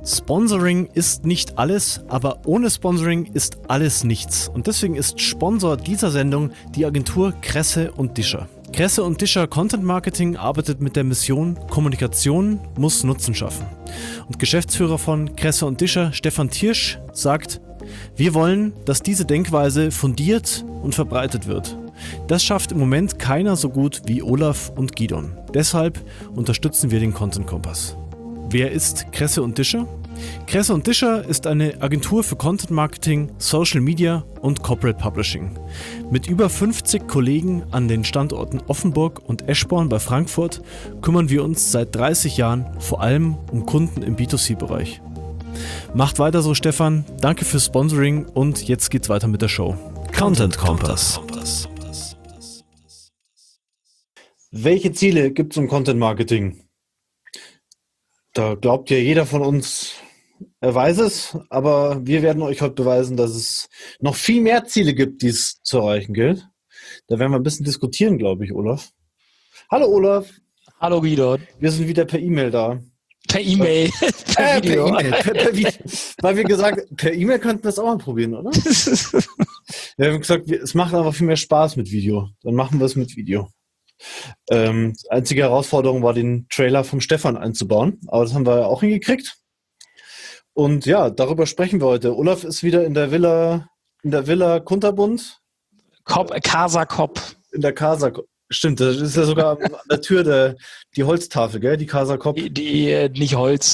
Sponsoring ist nicht alles, aber ohne Sponsoring ist alles nichts. Und deswegen ist Sponsor dieser Sendung die Agentur Kresse und Discher. Kresse und Discher Content Marketing arbeitet mit der Mission Kommunikation muss Nutzen schaffen. Und Geschäftsführer von Kresse und Discher, Stefan Thiersch, sagt: Wir wollen, dass diese Denkweise fundiert und verbreitet wird. Das schafft im Moment keiner so gut wie Olaf und Gidon. Deshalb unterstützen wir den Content Kompass. Wer ist Kresse und Discher? Kresse und Discher ist eine Agentur für Content Marketing, Social Media und Corporate Publishing. Mit über 50 Kollegen an den Standorten Offenburg und Eschborn bei Frankfurt kümmern wir uns seit 30 Jahren vor allem um Kunden im B2C-Bereich. Macht weiter so, Stefan. Danke fürs Sponsoring und jetzt geht's weiter mit der Show. Content Kompass. Welche Ziele gibt es im Content Marketing? Da glaubt ja jeder von uns, er weiß es, aber wir werden euch heute beweisen, dass es noch viel mehr Ziele gibt, die es zu erreichen gilt. Da werden wir ein bisschen diskutieren, glaube ich, Olaf. Hallo Olaf. Hallo Guido. Wir sind wieder per E-Mail da. Per E-Mail. Per Video. Per Video. Weil wir gesagt, per E-Mail könnten wir es auch mal probieren, oder? Wir haben gesagt, es macht einfach viel mehr Spaß mit Video. Dann machen wir es mit Video. Einzige Herausforderung war, den Trailer vom Stefan einzubauen, aber das haben wir auch hingekriegt. Und ja, darüber sprechen wir heute. Olaf ist wieder in der Villa Kunterbund. Casa Kopp. In der Casa Kopp. Stimmt, das ist ja sogar an der Tür die Holztafel, gell? Die Casa Kopp. Die nicht Holz,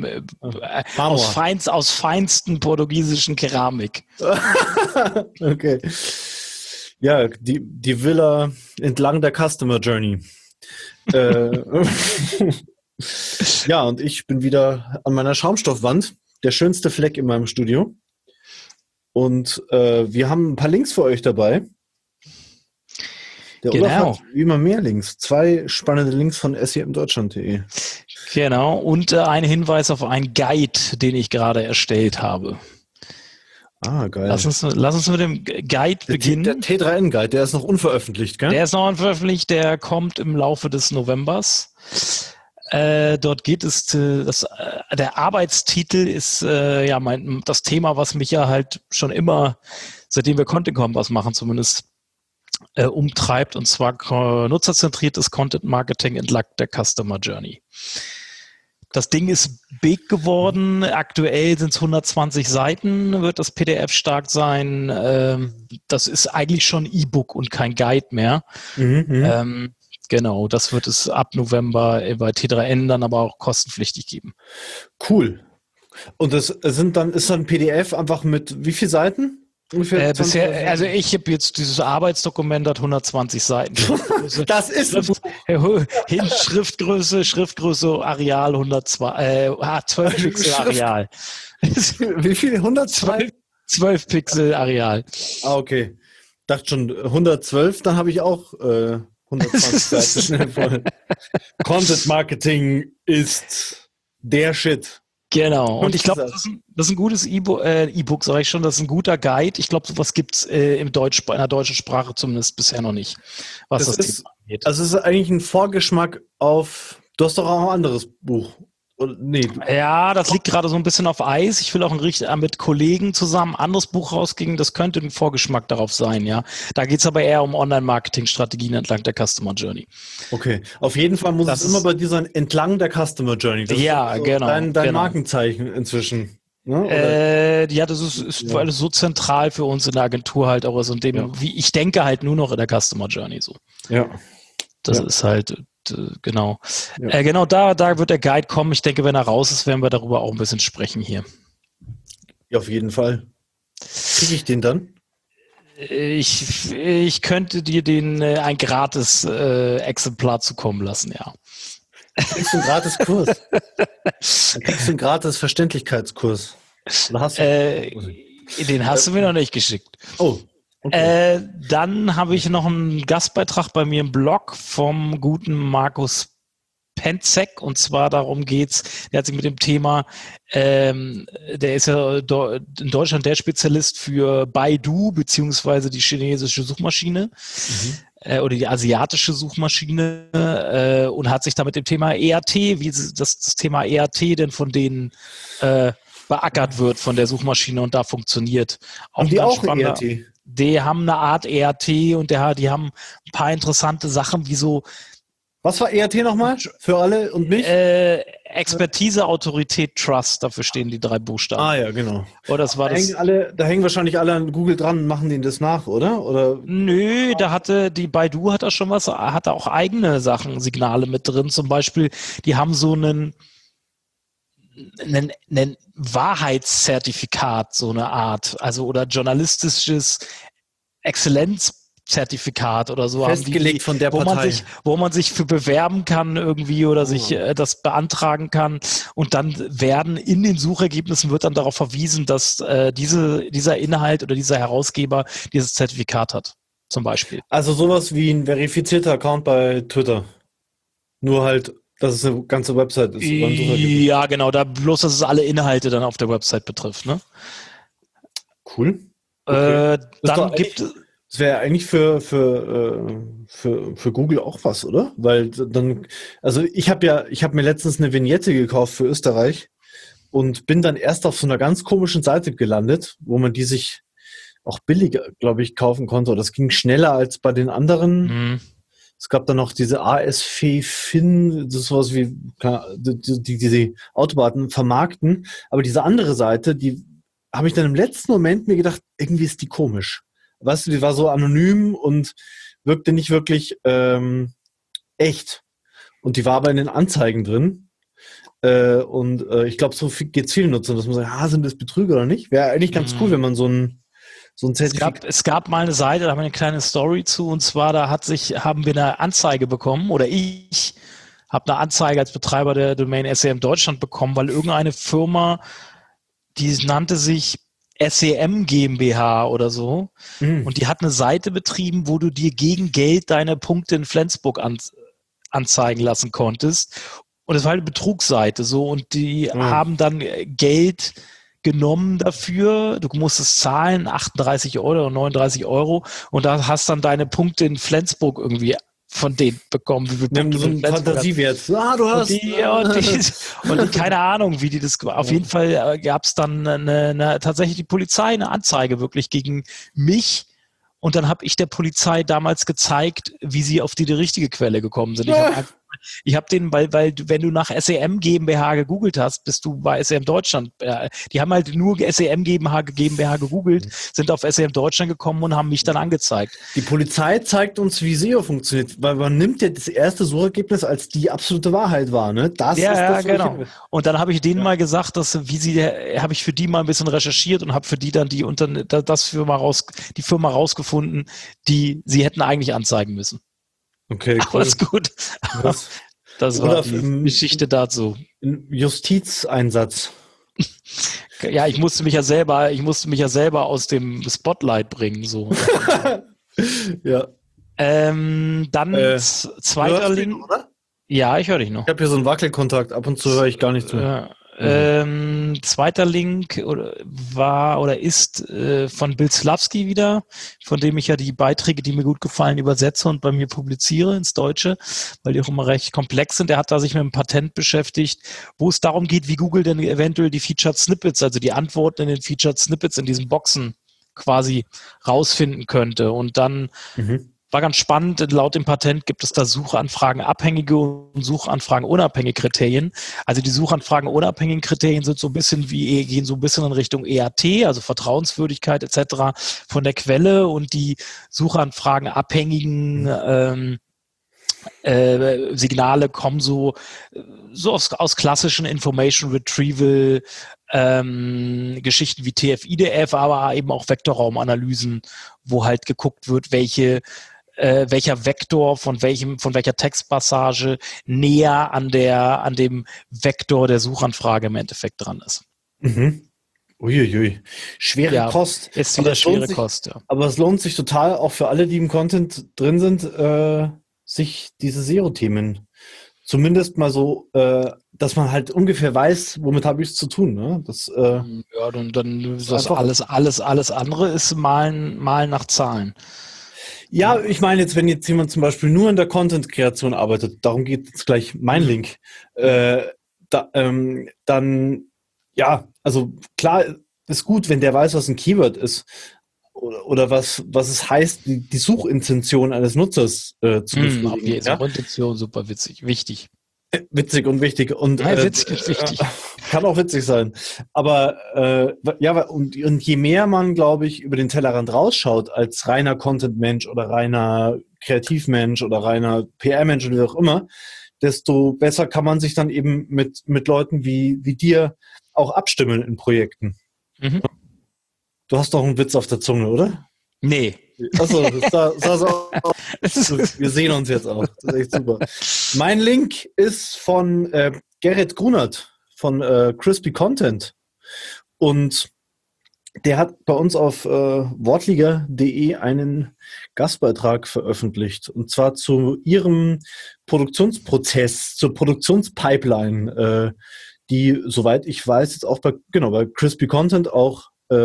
aus feinsten portugiesischen Keramik. Okay. Ja, die Villa entlang der Customer Journey. Ja, und ich bin wieder an meiner Schaumstoffwand, der schönste Fleck in meinem Studio. Und wir haben ein paar Links für euch dabei. Der Olaf hat wie immer mehr Links. 2 spannende Links von semdeutschland.de. Genau, und ein Hinweis auf einen Guide, den ich gerade erstellt habe. Ah, geil. Lass uns mit dem Guide beginnen. Der T3N-Guide, der ist noch unveröffentlicht, gell? Der ist noch unveröffentlicht, der kommt im Laufe des Novembers. Dort geht es, der Arbeitstitel ist das Thema, was mich ja halt schon immer, seitdem wir Content Kompass machen zumindest, umtreibt, und zwar nutzerzentriertes Content Marketing entlang der Customer Journey. Das Ding ist big geworden. Aktuell sind es 120 Seiten, wird das PDF stark sein. Das ist eigentlich schon E-Book und kein Guide mehr. Genau, das wird es ab November bei T3N dann aber auch kostenpflichtig geben. Cool. Und das ist dann PDF einfach mit wie viele Seiten? Bisher, also ich habe jetzt dieses Arbeitsdokument, hat 120 Seiten. Das ist Schriftgröße, Areal 12 Pixel Areal. Wie viel? 102? 12 Pixel Areal. Ah, okay. Dachte schon 112, dann habe ich auch 120 Seiten schnell voll. Content Marketing ist der Shit. Genau, und ich glaube, das ist ein gutes E-Book, sage ich schon, das ist ein guter Guide. Ich glaube, sowas gibt es in der deutschen Sprache zumindest bisher noch nicht, was das Thema angeht. Also es ist eigentlich ein Vorgeschmack auf, du hast doch auch ein anderes Buch. Nee. Ja, das liegt gerade so ein bisschen auf Eis. Ich will auch mit Kollegen zusammen ein anderes Buch rausgeben. Das könnte ein Vorgeschmack darauf sein, ja. Da geht es aber eher um Online-Marketing-Strategien entlang der Customer Journey. Okay, auf jeden Fall muss es immer bei dir sein, entlang der Customer Journey. Das ja, ist genau. Dein Markenzeichen inzwischen. Ne? Ja, das ist weil es so zentral für uns in der Agentur halt auch ist und wie ich denke halt nur noch in der Customer Journey so. Ja. Das ist halt genau. Ja. Genau, da wird der Guide kommen. Ich denke, wenn er raus ist, werden wir darüber auch ein bisschen sprechen hier. Ja, auf jeden Fall. Kriege ich den dann? Ich könnte dir ein gratis Exemplar zukommen lassen, ja. Dann kriegst du einen gratis Kurs. Dann kriegst du einen gratis Verständlichkeitskurs. Den hast du mir noch nicht geschickt. Oh. Okay. Dann habe ich noch einen Gastbeitrag bei mir im Blog vom guten Markus Penzek, und zwar darum geht's, der hat sich mit dem Thema, der ist ja in Deutschland der Spezialist für Baidu beziehungsweise die chinesische Suchmaschine. oder die asiatische Suchmaschine und hat sich da mit dem Thema ERT, wie das Thema ERT denn von denen beackert wird von der Suchmaschine und da funktioniert. Haben die auch ein spannender. ERT? Die haben eine Art ERT und die haben ein paar interessante Sachen, wie so Was war ERT nochmal? Für alle und mich? Expertise, Autorität, Trust, dafür stehen die 3 Buchstaben. Ah ja, genau. Oh, das war das. Da hängen wahrscheinlich alle an Google dran und machen denen das nach, oder? Nö, da hatte die Baidu hat da schon was, hatte auch eigene Sachen, Signale mit drin. Zum Beispiel, die haben so einen Wahrheitszertifikat, so eine Art, also oder journalistisches Exzellenzzertifikat oder so Festgelegt von der Partei. Wo man sich für bewerben kann irgendwie oder sich das beantragen kann und dann werden in den Suchergebnissen wird dann darauf verwiesen, dass dieser Inhalt oder dieser Herausgeber dieses Zertifikat hat, zum Beispiel. Also sowas wie ein verifizierter Account bei Twitter. Nur halt, dass es eine ganze Website ist. Ja, genau, bloß, dass es alle Inhalte dann auf der Website betrifft, ne? Cool. Okay. Dann gibt es. Das wäre eigentlich für Google auch was, oder? Weil dann, also ich habe mir letztens eine Vignette gekauft für Österreich und bin dann erst auf so einer ganz komischen Seite gelandet, wo man die sich auch billiger, glaube ich, kaufen konnte. Das ging schneller als bei den anderen. Mhm. Es gab dann noch diese ASF-Fin, das ist sowas wie diese Autobaten vermarkten. Aber diese andere Seite, die habe ich dann im letzten Moment mir gedacht, irgendwie ist die komisch. Weißt du, die war so anonym und wirkte nicht wirklich echt. Und die war aber in den Anzeigen drin. Ich glaube, so geht es vielen Nutzern, dass man sagt, sind das Betrüger oder nicht? Wäre eigentlich ganz cool, wenn man so ein Zertifikat. Es gab mal eine Seite, da haben wir eine kleine Story zu, und zwar haben wir eine Anzeige bekommen, oder ich habe eine Anzeige als Betreiber der Domain SEM Deutschland bekommen, weil irgendeine Firma, die nannte sich SEM GmbH oder so, und die hat eine Seite betrieben, wo du dir gegen Geld deine Punkte in Flensburg anzeigen lassen konntest. Und es war eine Betrugsseite so, und die haben dann Geld genommen dafür, du musstest zahlen, 38 € oder 39 €, und da hast dann deine Punkte in Flensburg irgendwie von denen bekommen. Wie viele Punkte so einen Fantasiewert. Du hast. Und keine Ahnung, wie die das. Auf jeden Fall gab es dann tatsächlich die Polizei eine Anzeige wirklich gegen mich. Und dann habe ich der Polizei damals gezeigt, wie sie auf die richtige Quelle gekommen sind. Ich habe denen, weil wenn du nach SEM GmbH gegoogelt hast, bist du bei SEM Deutschland. Die haben halt nur SEM GmbH gegoogelt, sind auf SEM Deutschland gekommen und haben mich dann angezeigt. Die Polizei zeigt uns, wie SEO funktioniert, weil man nimmt ja das erste Suchergebnis als die absolute Wahrheit wahr, ne? Das ist das, genau. Und dann habe ich denen mal gesagt, habe ich für die mal ein bisschen recherchiert und habe für die dann die Firma rausgefunden, die sie hätten eigentlich anzeigen müssen. Okay, cool. Alles gut. Das war die Geschichte dazu. Justizeinsatz. Ja, ich musste mich ja selber aus dem Spotlight bringen, so. Ja. Dann zweiter Link. Mich, oder? Ja, ich höre dich noch. Ich habe hier so einen Wackelkontakt, ab und zu höre ich gar nichts mehr. Zweiter Link ist von Bill Slawski wieder, von dem ich ja die Beiträge, die mir gut gefallen, übersetze und bei mir publiziere ins Deutsche, weil die auch immer recht komplex sind. Der hat da sich mit einem Patent beschäftigt, wo es darum geht, wie Google denn eventuell die Featured Snippets, also die Antworten in den Featured Snippets in diesen Boxen quasi rausfinden könnte. Und dann war ganz spannend, laut dem Patent gibt es da Suchanfragen abhängige und Suchanfragen unabhängige Kriterien. Also die Suchanfragen unabhängigen Kriterien sind gehen so ein bisschen in Richtung EAT, also Vertrauenswürdigkeit etc. von der Quelle, und die Suchanfragen abhängigen Signale kommen so aus klassischen Information Retrieval Geschichten wie TF-IDF, aber eben auch Vektorraumanalysen, wo halt geguckt wird, welcher Vektor von welcher Textpassage näher an dem Vektor der Suchanfrage im Endeffekt dran ist. Uiuiui. Schwere Kost. Ist wieder schwere Kost, ja. Aber es lohnt sich total, auch für alle, die im Content drin sind, sich diese SEO-Themen zumindest mal so, dass man halt ungefähr weiß, womit habe ich es zu tun. Ne? Dann alles andere ist Malen nach Zahlen. Ja, ich meine jetzt, wenn jetzt jemand zum Beispiel nur in der Content-Kreation arbeitet, darum geht jetzt gleich mein Link, dann, ja, also klar ist gut, wenn der weiß, was ein Keyword ist oder was es heißt, die Suchintention eines Nutzers zu befriedigen. Ja? Suchintention, super witzig, wichtig. Witzig und wichtig und Witzig und wichtig. Kann auch witzig sein. Aber ja, und je mehr man, glaube ich, über den Tellerrand rausschaut als reiner Content-Mensch oder reiner Kreativmensch oder reiner PR-Mensch oder wie auch immer, desto besser kann man sich dann eben mit Leuten wie dir auch abstimmen in Projekten. Mhm. Du hast doch einen Witz auf der Zunge, oder? Nee. Achso, wir sehen uns jetzt auch. Das ist echt super. Mein Link ist von Gerrit Grunert von Crispy Content. Und der hat bei uns auf wortliga.de einen Gastbeitrag veröffentlicht. Und zwar zu ihrem Produktionsprozess, zur Produktionspipeline, die, soweit ich weiß, jetzt auch bei Crispy Content auch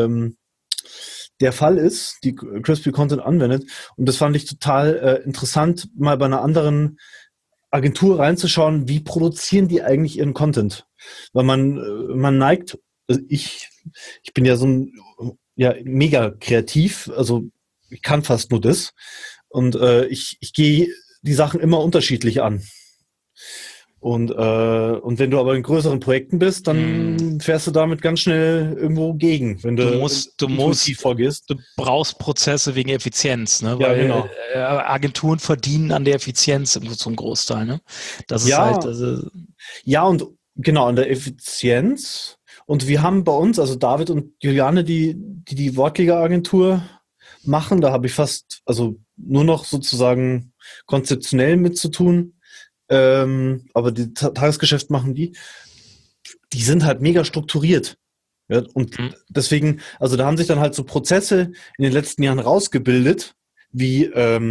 der Fall ist, die Crispy Content anwendet. Und das fand ich total interessant, mal bei einer anderen Agentur reinzuschauen, wie produzieren die eigentlich ihren Content. Weil man neigt, also ich bin ja so ein mega kreativ, also ich kann fast nur das. Und ich gehe die Sachen immer unterschiedlich an. Und wenn du aber in größeren Projekten bist, dann fährst du damit ganz schnell irgendwo gegen, wenn du musst vorgehst. Du brauchst Prozesse wegen Effizienz, ne? Ja, weil genau. Agenturen verdienen an der Effizienz zum Großteil. Ne? Das ist halt. Ja, und genau, an der Effizienz. Und wir haben bei uns, also David und Juliane, die Wortliga-Agentur machen, da habe ich fast, also nur noch sozusagen konzeptionell mit zu tun. Aber die Tagesgeschäft machen die sind halt mega strukturiert. Ja, und deswegen, also da haben sich dann halt so Prozesse in den letzten Jahren rausgebildet, wie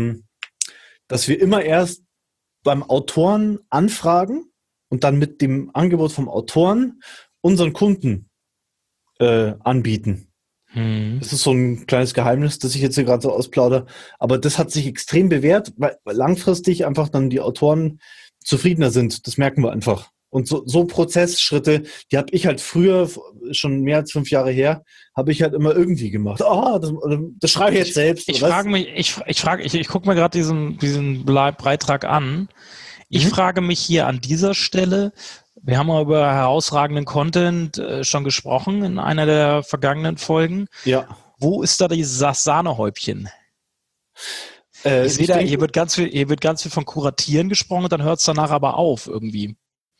dass wir immer erst beim Autoren anfragen und dann mit dem Angebot vom Autoren unseren Kunden anbieten. Das ist so ein kleines Geheimnis, das ich jetzt hier gerade so ausplaudere. Aber das hat sich extrem bewährt, weil langfristig einfach dann die Autoren zufriedener sind. Das merken wir einfach. Und so Prozessschritte, die habe ich halt früher, schon mehr als 5 Jahre her, habe ich halt immer irgendwie gemacht. Das schreibe ich jetzt selbst. Ich frage mich, ich gucke mir gerade diesen Beitrag an. Ich frage mich hier an dieser Stelle, wir haben mal über herausragenden Content schon gesprochen in einer der vergangenen Folgen. Ja. Wo ist da dieses Sahnehäubchen? Ich sehe da, hier wird ganz viel von Kuratieren gesprochen und dann hört es danach aber auf irgendwie.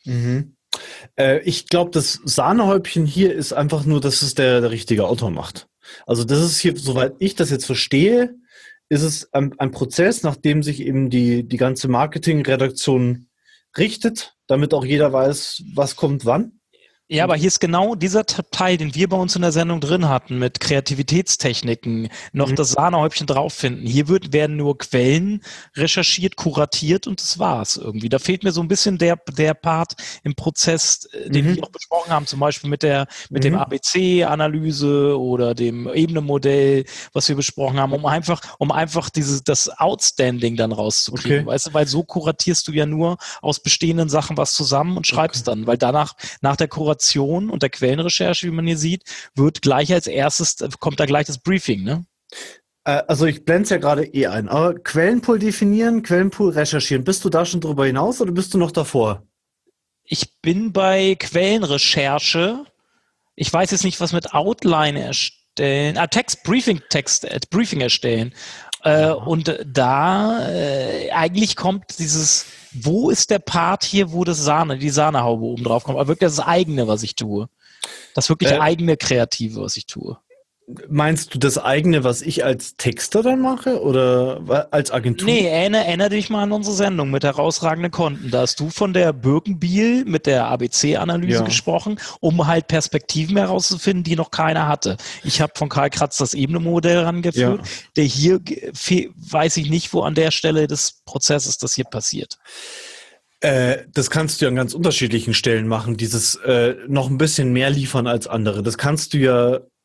Ich glaube, das Sahnehäubchen hier ist einfach nur, dass es der richtige Autor macht. Also das ist hier, soweit ich das jetzt verstehe, ist es ein Prozess, nachdem sich eben die ganze Marketingredaktion richtet, damit auch jeder weiß, was kommt wann. Ja, aber hier ist genau dieser Teil, den wir bei uns in der Sendung drin hatten, mit Kreativitätstechniken, noch das Sahnehäubchen drauf finden. Hier werden nur Quellen recherchiert, kuratiert und das war's irgendwie. Da fehlt mir so ein bisschen der Part im Prozess, den wir auch besprochen haben, zum Beispiel mit dem ABC-Analyse oder dem Ebenenmodell, was wir besprochen haben, um einfach das Outstanding dann rauszukriegen. Okay. Weißt du, weil so kuratierst du ja nur aus bestehenden Sachen was zusammen und schreibst dann, weil nach der Kuration und der Quellenrecherche, wie man hier sieht, kommt da gleich das Briefing, ne? Also ich blende es ja gerade ein, aber Quellenpool definieren, Quellenpool recherchieren. Bist du da schon drüber hinaus oder bist du noch davor? Ich bin bei Quellenrecherche. Ich weiß jetzt nicht, was mit Outline erstellen. Briefing erstellen. Und da eigentlich kommt dieses, wo ist der Part hier, wo die Sahnehaube oben drauf kommt, aber wirklich das eigene, was ich tue. Das wirklich eigene Kreative, was ich tue. Meinst du das eigene, was ich als Texter dann mache oder als Agentur? Nee, erinnere dich mal an unsere Sendung mit herausragenden Konten. Da hast du von der Birkenbiel mit der ABC-Analyse gesprochen, um halt Perspektiven herauszufinden, die noch keiner hatte. Ich habe von Karl Kratz das Ebenenmodell rangeführt. Ja. Der hier, weiß ich nicht, wo an der Stelle des Prozesses das hier passiert. Das kannst du ja an ganz unterschiedlichen Stellen machen, dieses noch ein bisschen mehr liefern als andere. Das kannst du ja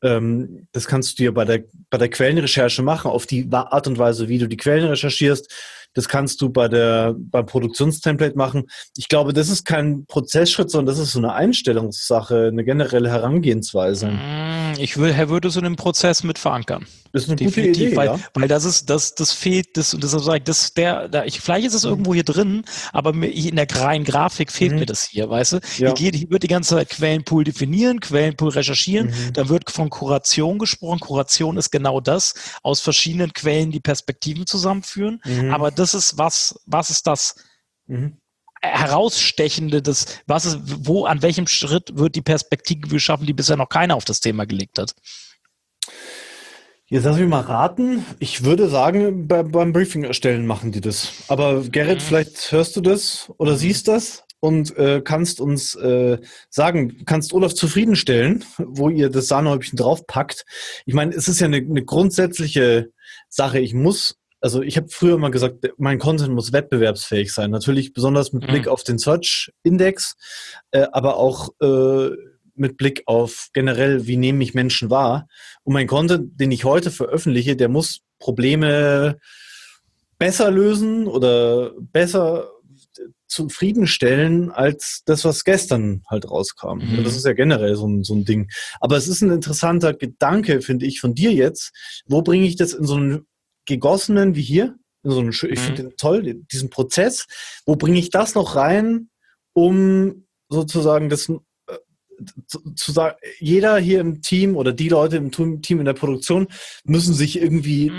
Das kannst du dir bei der Quellenrecherche machen, auf die Art und Weise, wie du die Quellen recherchierst. Das kannst du beim Produktionstemplate machen. Ich glaube, das ist kein Prozessschritt, sondern das ist so eine Einstellungssache, eine generelle Herangehensweise. Ich würde so einen Prozess mit verankern. Das ist eine Definitiv, gute Idee, weil das fehlt, und deshalb sage ich, vielleicht ist es irgendwo hier drin, aber in der reinen Grafik fehlt mir das hier, weißt du? Ja. Hier wird die ganze Zeit Quellenpool definieren, Quellenpool recherchieren, dann wird von Kuration gesprochen. Kuration ist genau das, aus verschiedenen Quellen die Perspektiven zusammenführen, aber das ist was ist das Herausstechende, an welchem Schritt wird die Perspektive geschaffen, die bisher noch keiner auf das Thema gelegt hat? Jetzt lass mich mal raten. Ich würde sagen, beim Briefing erstellen machen die das. Aber Gerrit, vielleicht hörst du das oder siehst das und kannst uns sagen, kannst Olaf zufriedenstellen, wo ihr das Sahnehäubchen draufpackt. Ich meine, es ist ja eine grundsätzliche Sache. Ich habe früher mal gesagt, mein Content muss wettbewerbsfähig sein. Natürlich besonders mit Blick auf den Search-Index, aber auch mit Blick auf generell, wie nehme ich Menschen wahr. Und mein Content, den ich heute veröffentliche, der muss Probleme besser lösen oder besser zufriedenstellen als das, was gestern halt rauskam. Das ist ja generell so ein Ding. Aber es ist ein interessanter Gedanke, finde ich, von dir jetzt. Wo bringe ich das in so einen gegossenen, wie hier, in so einen, ich finde den toll, diesen Prozess, wo bringe ich das noch rein, um sozusagen das zu sagen, jeder hier im Team oder die Leute im Team in der Produktion müssen sich irgendwie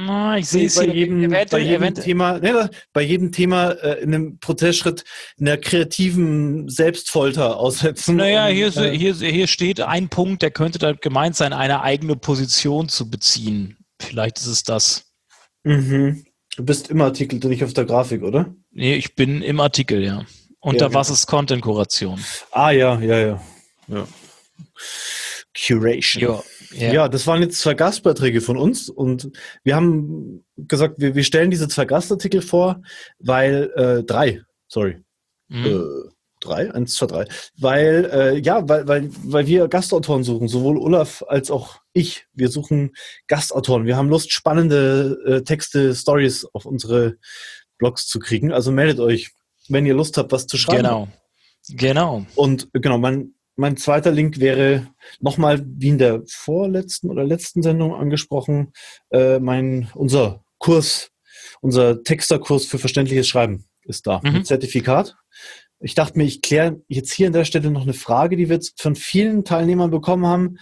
bei jedem Thema in einem Prozessschritt in einer kreativen Selbstfolter aussetzen. Naja, hier steht ein Punkt, der könnte da gemeint sein, eine eigene Position zu beziehen. Vielleicht ist es das. Du bist im Artikel, nicht auf der Grafik, oder? Nee, ich bin im Artikel, ja. Unter was ist Content-Kuration? Ja. Curation. Ja, das waren jetzt 2 Gastbeiträge von uns und wir haben gesagt, wir stellen diese 2 Gastartikel vor, weil 3, 1, 2, 3. Weil wir Gastautoren suchen, sowohl Olaf als auch ich. Wir suchen Gastautoren. Wir haben Lust, spannende Texte, Stories auf unsere Blogs zu kriegen. Also meldet euch, wenn ihr Lust habt, was zu schreiben. Genau. Und genau, mein zweiter Link wäre nochmal, wie in der vorletzten oder letzten Sendung angesprochen, unser Texterkurs für verständliches Schreiben ist da mit Zertifikat. Ich dachte mir, ich kläre jetzt hier an der Stelle noch eine Frage, die wir jetzt von vielen Teilnehmern bekommen haben.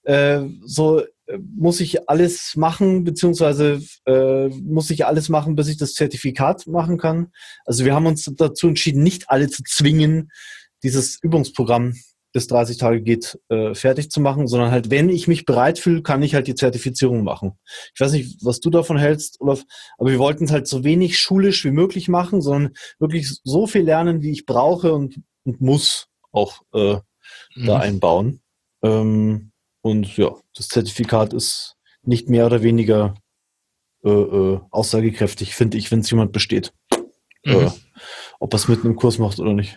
Muss ich alles machen, beziehungsweise muss ich alles machen, bis ich das Zertifikat machen kann? Also wir haben uns dazu entschieden, nicht alle zu zwingen, dieses Übungsprogramm, das 30 Tage geht, fertig zu machen, sondern halt, wenn ich mich bereit fühle, kann ich halt die Zertifizierung machen. Ich weiß nicht, was du davon hältst, Olaf, aber wir wollten es halt so wenig schulisch wie möglich machen, sondern wirklich so viel lernen, wie ich brauche und muss auch da einbauen. Und ja, das Zertifikat ist nicht mehr oder weniger aussagekräftig, finde ich, wenn es jemand besteht. Ob er es mitten im Kurs macht oder nicht.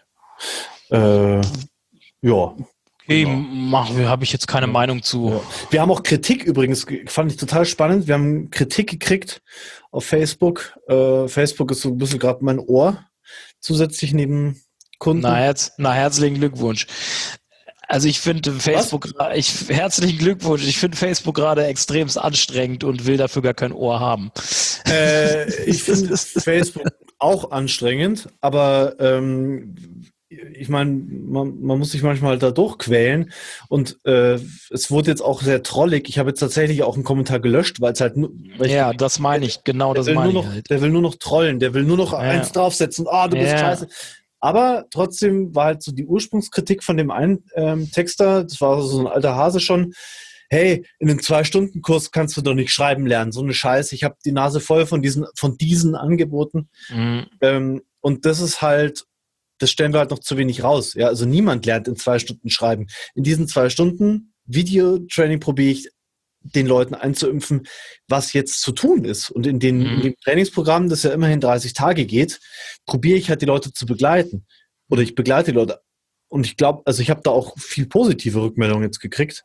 Ja. Okay, habe ich jetzt keine Meinung zu. Ja. Wir haben auch Kritik übrigens, fand ich total spannend. Wir haben Kritik gekriegt auf Facebook. Facebook ist so ein bisschen gerade mein Ohr, zusätzlich neben Kunden. Herzlichen Glückwunsch. Also ich finde herzlichen Glückwunsch. Ich finde Facebook gerade extremst anstrengend und will dafür gar kein Ohr haben. Ich finde Facebook auch anstrengend, aber ich meine, man muss sich manchmal da durchquälen und es wurde jetzt auch sehr trollig. Ich habe jetzt tatsächlich auch einen Kommentar gelöscht, weil es halt das meine ich, genau das meine ich halt. Der will nur noch trollen, der will nur noch eins draufsetzen, du bist scheiße. Aber trotzdem war halt so die Ursprungskritik von dem einen Texter, das war so ein alter Hase schon, hey, in einem 2-Stunden-Kurs kannst du doch nicht schreiben lernen, so eine Scheiße, ich habe die Nase voll von diesen Angeboten. Und das ist halt, das stellen wir halt noch zu wenig raus. Ja, also niemand lernt in 2 Stunden schreiben. In diesen 2 Stunden Videotraining probiere ich den Leuten einzuimpfen, was jetzt zu tun ist. Und in dem Trainingsprogramm, das ja immerhin 30 Tage geht, probiere ich halt die Leute zu begleiten. Oder ich begleite die Leute. Und ich glaube, also ich habe da auch viel positive Rückmeldungen jetzt gekriegt.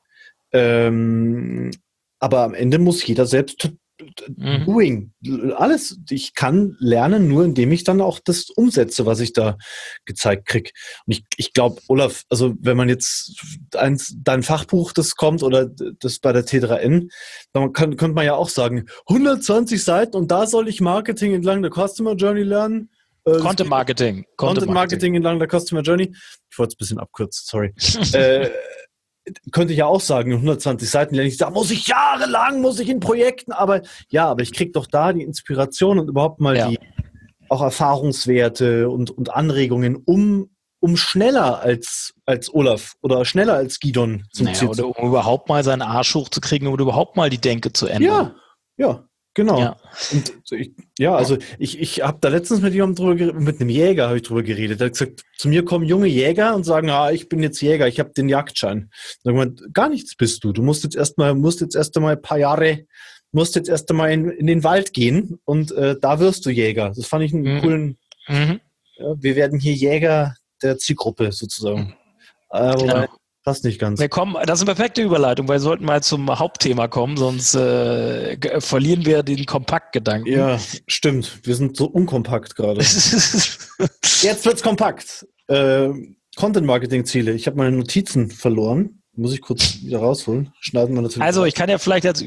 Aber am Ende muss jeder selbst doing. Alles. Ich kann lernen, nur indem ich dann auch das umsetze, was ich da gezeigt kriege. Und ich glaube, Olaf, also wenn man jetzt dein Fachbuch, das kommt, oder das bei der T3N, dann könnte man ja auch sagen, 120 Seiten und da soll ich Marketing entlang der Customer Journey lernen. Content Marketing entlang der Customer Journey. Ich wollte es ein bisschen abkürzen, sorry. Könnte ich ja auch sagen, 120 Seiten lerne ich, da muss ich jahrelang, in Projekten arbeiten. Ja, aber ich kriege doch da die Inspiration und überhaupt mal die auch Erfahrungswerte und Anregungen, um schneller als Olaf oder schneller als Gidon zum Ziel zu kommen. Oder um überhaupt mal seinen Arsch hochzukriegen oder überhaupt mal die Denke zu ändern. Ja. Genau. Ja. Und ich habe da letztens mit jemandem mit einem Jäger habe ich drüber geredet. Der hat gesagt, zu mir kommen junge Jäger und sagen, ich bin jetzt Jäger, ich habe den Jagdschein. Dann habe ich gesagt, gar nichts bist du. Du musst jetzt erst einmal ein paar Jahre, in den Wald gehen und da wirst du Jäger. Das fand ich einen coolen. Ja, wir werden hier Jäger der Zielgruppe sozusagen. Aber passt nicht ganz. Das ist eine perfekte Überleitung, weil wir sollten mal zum Hauptthema kommen, sonst verlieren wir den Kompaktgedanken. Ja, stimmt. Wir sind so unkompakt gerade. Jetzt wird's kompakt. Content-Marketing-Ziele. Ich habe meine Notizen verloren. Muss ich kurz wieder rausholen. Schneiden wir natürlich. Also ich kann ja vielleicht als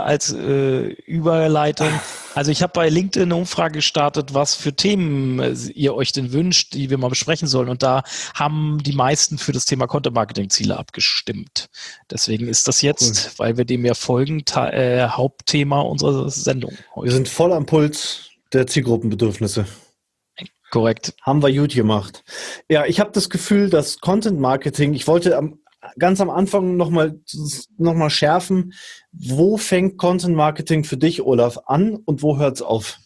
Überleitung, also ich habe bei LinkedIn eine Umfrage gestartet, was für Themen ihr euch denn wünscht, die wir mal besprechen sollen. Und da haben die meisten für das Thema Content-Marketing-Ziele abgestimmt. Deswegen ist das jetzt, weil wir dem ja folgen, Hauptthema unserer Sendung heute. Wir sind voll am Puls der Zielgruppenbedürfnisse. Korrekt. Haben wir gut gemacht. Ja, ich habe das Gefühl, dass Content-Marketing, ich wollte ganz am Anfang noch mal schärfen, wo fängt Content Marketing für dich, Olaf, an und wo hört es auf?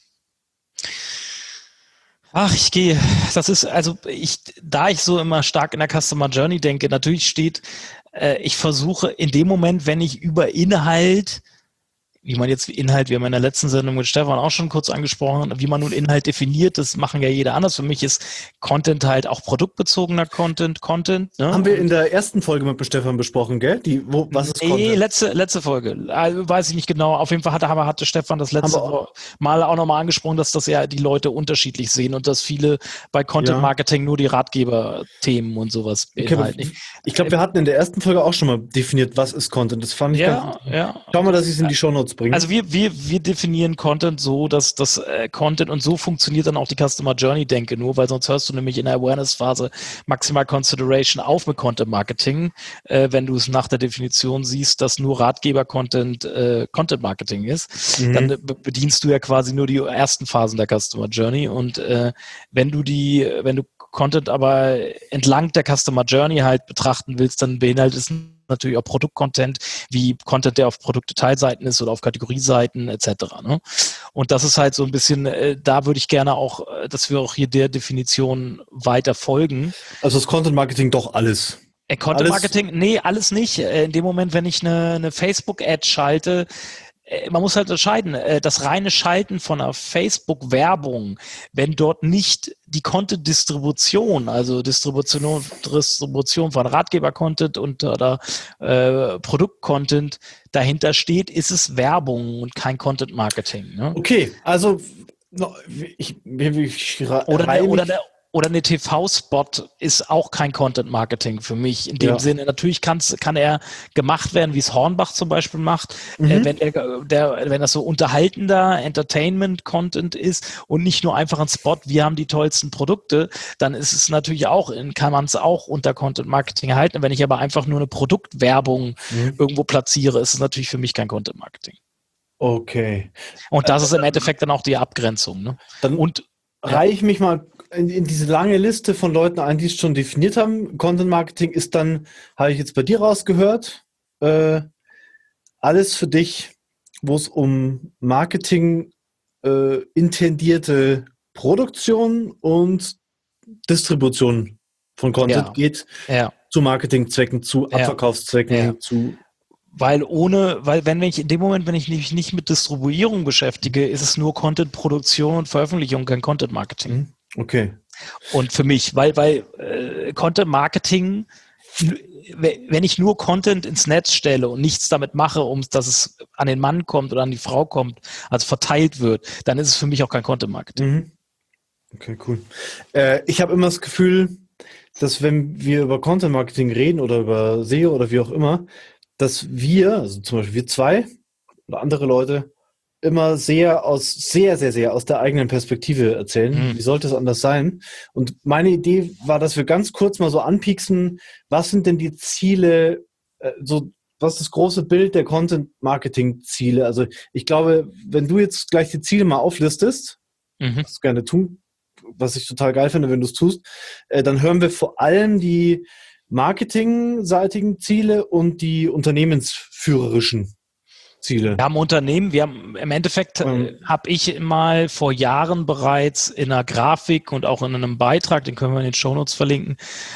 Da ich so immer stark in der Customer Journey denke, natürlich steht, ich versuche in dem Moment, wenn ich über Inhalt, wir haben in der letzten Sendung mit Stefan auch schon kurz angesprochen, wie man nun Inhalt definiert, das machen ja jeder anders. Für mich ist Content halt auch produktbezogener Content. Ne? Haben wir in der ersten Folge mit Stefan besprochen, gell? Was ist Content? Nee, letzte Folge. Also, weiß ich nicht genau. Auf jeden Fall hatte Stefan das letzte Mal auch nochmal angesprochen, dass das ja die Leute unterschiedlich sehen und dass viele bei Content Marketing nur die Ratgeber-Themen und sowas beinhalten. Ich glaube, wir hatten in der ersten Folge auch schon mal definiert, was ist Content. Das fand ich ganz interessant. Schau mal, dass ich es in die Shownotes bringen. Also wir definieren Content so, dass das Content, und so funktioniert dann auch die Customer Journey, denke nur, weil sonst hörst du nämlich in der Awareness-Phase Maximal Consideration auf mit Content Marketing, wenn du es nach der Definition siehst, dass nur Ratgeber-Content Content Marketing ist, dann bedienst du ja quasi nur die ersten Phasen der Customer Journey, und wenn du Content aber entlang der Customer Journey halt betrachten willst, dann beinhaltet es natürlich auch Produkt-Content, wie Content, der auf Produktdetailseiten ist oder auf Kategorieseiten etc. Ne? Und das ist halt so ein bisschen, da würde ich gerne auch, dass wir auch hier der Definition weiter folgen. Also ist Content-Marketing doch alles? Content-Marketing? Nee, alles nicht. In dem Moment, wenn ich eine Facebook-Ad schalte, man muss halt unterscheiden, das reine Schalten von einer Facebook-Werbung, wenn dort nicht die Content-Distribution, also Distribution von Ratgeber-Content oder Produkt-Content dahinter steht, ist es Werbung und kein Content-Marketing. Ne? Okay, also oder eine TV-Spot ist auch kein Content-Marketing für mich. In dem Sinne, natürlich kann er gemacht werden, wie es Hornbach zum Beispiel macht, wenn das so unterhaltender Entertainment-Content ist und nicht nur einfach ein Spot, wir haben die tollsten Produkte, dann ist es natürlich kann man es auch unter Content-Marketing halten. Wenn ich aber einfach nur eine Produktwerbung irgendwo platziere, ist es natürlich für mich kein Content-Marketing. Okay. Und das ist im Endeffekt dann auch die Abgrenzung. Ne? Dann reiche ich mich mal in diese lange Liste von Leuten ein, die es schon definiert haben. Content Marketing ist dann, habe ich jetzt bei dir rausgehört, alles für dich, wo es um Marketing intendierte Produktion und Distribution von Content geht, zu Marketingzwecken, zu Abverkaufszwecken, zu... Weil wenn ich mich nicht mit Distribuierung beschäftige, ist es nur Content-Produktion und Veröffentlichung, kein Content-Marketing. Okay. Und für mich, weil Content-Marketing wenn ich nur Content ins Netz stelle und nichts damit mache, dass es an den Mann kommt oder an die Frau kommt, also verteilt wird, dann ist es für mich auch kein Content-Marketing. Mhm. Okay, cool. Ich habe immer das Gefühl, dass wenn wir über Content-Marketing reden oder über SEO oder wie auch immer, dass wir, also zum Beispiel wir zwei oder andere Leute, immer sehr, sehr, sehr aus der eigenen Perspektive erzählen. Wie sollte es anders sein? Und meine Idee war, dass wir ganz kurz mal so anpieksen, was sind denn die Ziele, was ist das große Bild der Content-Marketing-Ziele? Also ich glaube, wenn du jetzt gleich die Ziele mal auflistest, was du gerne tun, was ich total geil finde, wenn du es tust, dann hören wir vor allem die marketingseitigen Ziele und die unternehmensführerischen Ziele. Wir haben im Endeffekt habe ich mal vor Jahren bereits in einer Grafik und auch in einem Beitrag, den können wir in den Shownotes verlinken,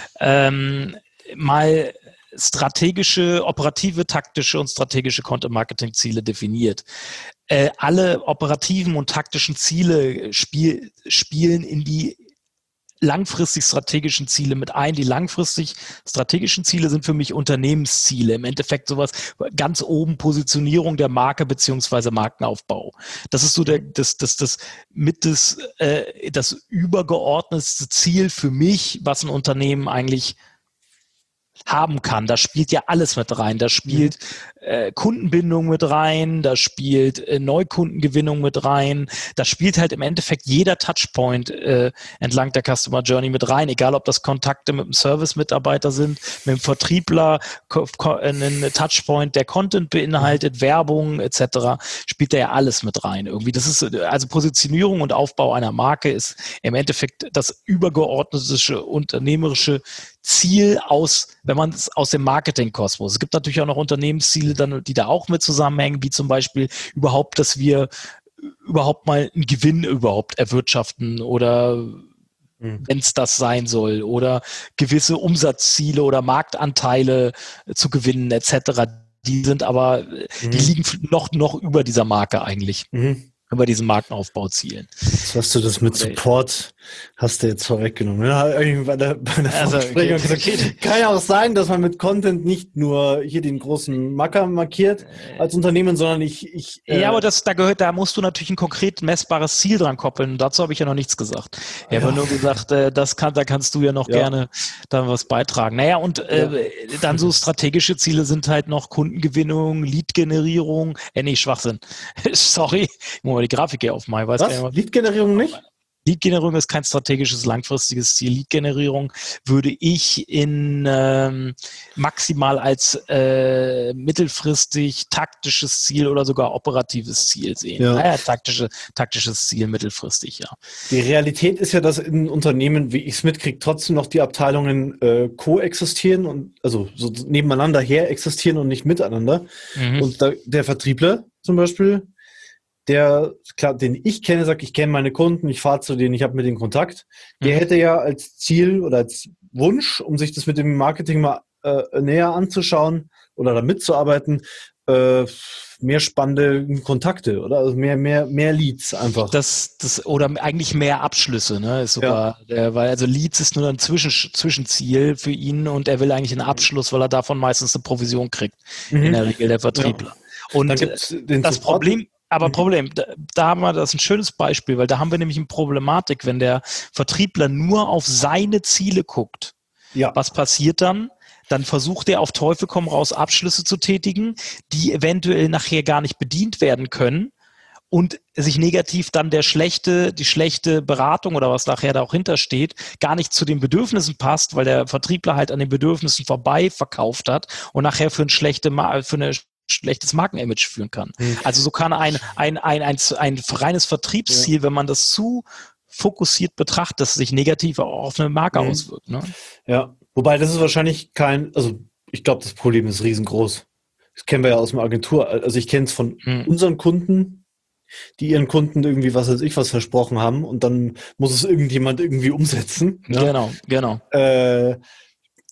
mal operative, taktische und strategische Content-Marketing-Ziele definiert. Alle operativen und taktischen Ziele spielen in die langfristig strategischen Ziele mit ein. Die langfristig strategischen Ziele sind für mich Unternehmensziele. Im Endeffekt sowas ganz oben Positionierung der Marke beziehungsweise Markenaufbau. Das ist so das übergeordnetste Ziel für mich, was ein Unternehmen eigentlich haben kann. Da spielt ja alles mit rein. Da spielt Kundenbindung mit rein, da spielt Neukundengewinnung mit rein, da spielt halt im Endeffekt jeder Touchpoint entlang der Customer Journey mit rein, egal ob das Kontakte mit dem Service-Mitarbeiter sind, mit dem Vertriebler, ein Touchpoint, der Content beinhaltet, Werbung etc., spielt da ja alles mit rein. Irgendwie, das ist, also Positionierung und Aufbau einer Marke ist im Endeffekt das übergeordnete unternehmerische Ziel wenn man es aus dem Marketing-Kosmos. Es gibt natürlich auch noch Unternehmensziele, die da auch mit zusammenhängen, wie zum Beispiel dass wir überhaupt mal einen Gewinn erwirtschaften oder wenn es das sein soll oder gewisse Umsatzziele oder Marktanteile zu gewinnen etc. Die sind aber, die liegen noch über dieser Marke eigentlich. Über diesen Markenaufbauzielen. Jetzt hast du das mit Support, hast du jetzt vorweggenommen. Ja, bei der Vorsprechung gesagt, kann ja auch sein, dass man mit Content nicht nur hier den großen Macker markiert als Unternehmen, sondern ja, aber da musst du natürlich ein konkret messbares Ziel dran koppeln. Und dazu habe ich ja noch nichts gesagt. Ich habe nur gesagt, da kannst du ja noch gerne dann was beitragen. Naja, und dann so strategische Ziele sind halt noch Kundengewinnung, Lead-Generierung, Schwachsinn. Sorry, ich muss mal die Grafik hier aufmachen. Was? Lead-Generierung nicht? Lead-Generierung ist kein strategisches, langfristiges Ziel. Lead-Generierung würde ich maximal als mittelfristig taktisches Ziel oder sogar operatives Ziel sehen. Ja. Naja, taktisches Ziel mittelfristig, ja. Die Realität ist ja, dass in Unternehmen, wie ich es mitkriege, trotzdem noch die Abteilungen koexistieren und also so nebeneinander her existieren und nicht miteinander. Und der Vertriebler zum Beispiel, den ich kenne, sagt, ich kenne meine Kunden, ich fahre zu denen, ich habe mit denen Kontakt. Der hätte ja als Ziel oder als Wunsch, um sich das mit dem Marketing mal näher anzuschauen oder da mitzuarbeiten, mehr spannende Kontakte oder also mehr Leads einfach. Oder eigentlich mehr Abschlüsse, ne? Ist sogar, weil also Leads ist nur ein Zwischenziel für ihn und er will eigentlich einen Abschluss, weil er davon meistens eine Provision kriegt. In der Regel der Vertriebler. Ja. Und das Problem, da haben wir das ein schönes Beispiel, weil da haben wir nämlich eine Problematik, wenn der Vertriebler nur auf seine Ziele guckt. Ja. Was passiert dann? Dann versucht er auf Teufel komm raus Abschlüsse zu tätigen, die eventuell nachher gar nicht bedient werden können und sich negativ dann die schlechte Beratung oder was nachher da auch hintersteht, gar nicht zu den Bedürfnissen passt, weil der Vertriebler halt an den Bedürfnissen vorbei verkauft hat und nachher für eine schlechtes Markenimage führen kann. Also so kann ein reines Vertriebsziel, wenn man das zu fokussiert betrachtet, das sich negativ auch auf eine Marke auswirkt. Ne? Ja, wobei das ist wahrscheinlich ich glaube, das Problem ist riesengroß. Das kennen wir ja aus der Agentur. Also ich kenne es von unseren Kunden, die ihren Kunden irgendwie was versprochen haben und dann muss es irgendjemand irgendwie umsetzen. Ja? Genau.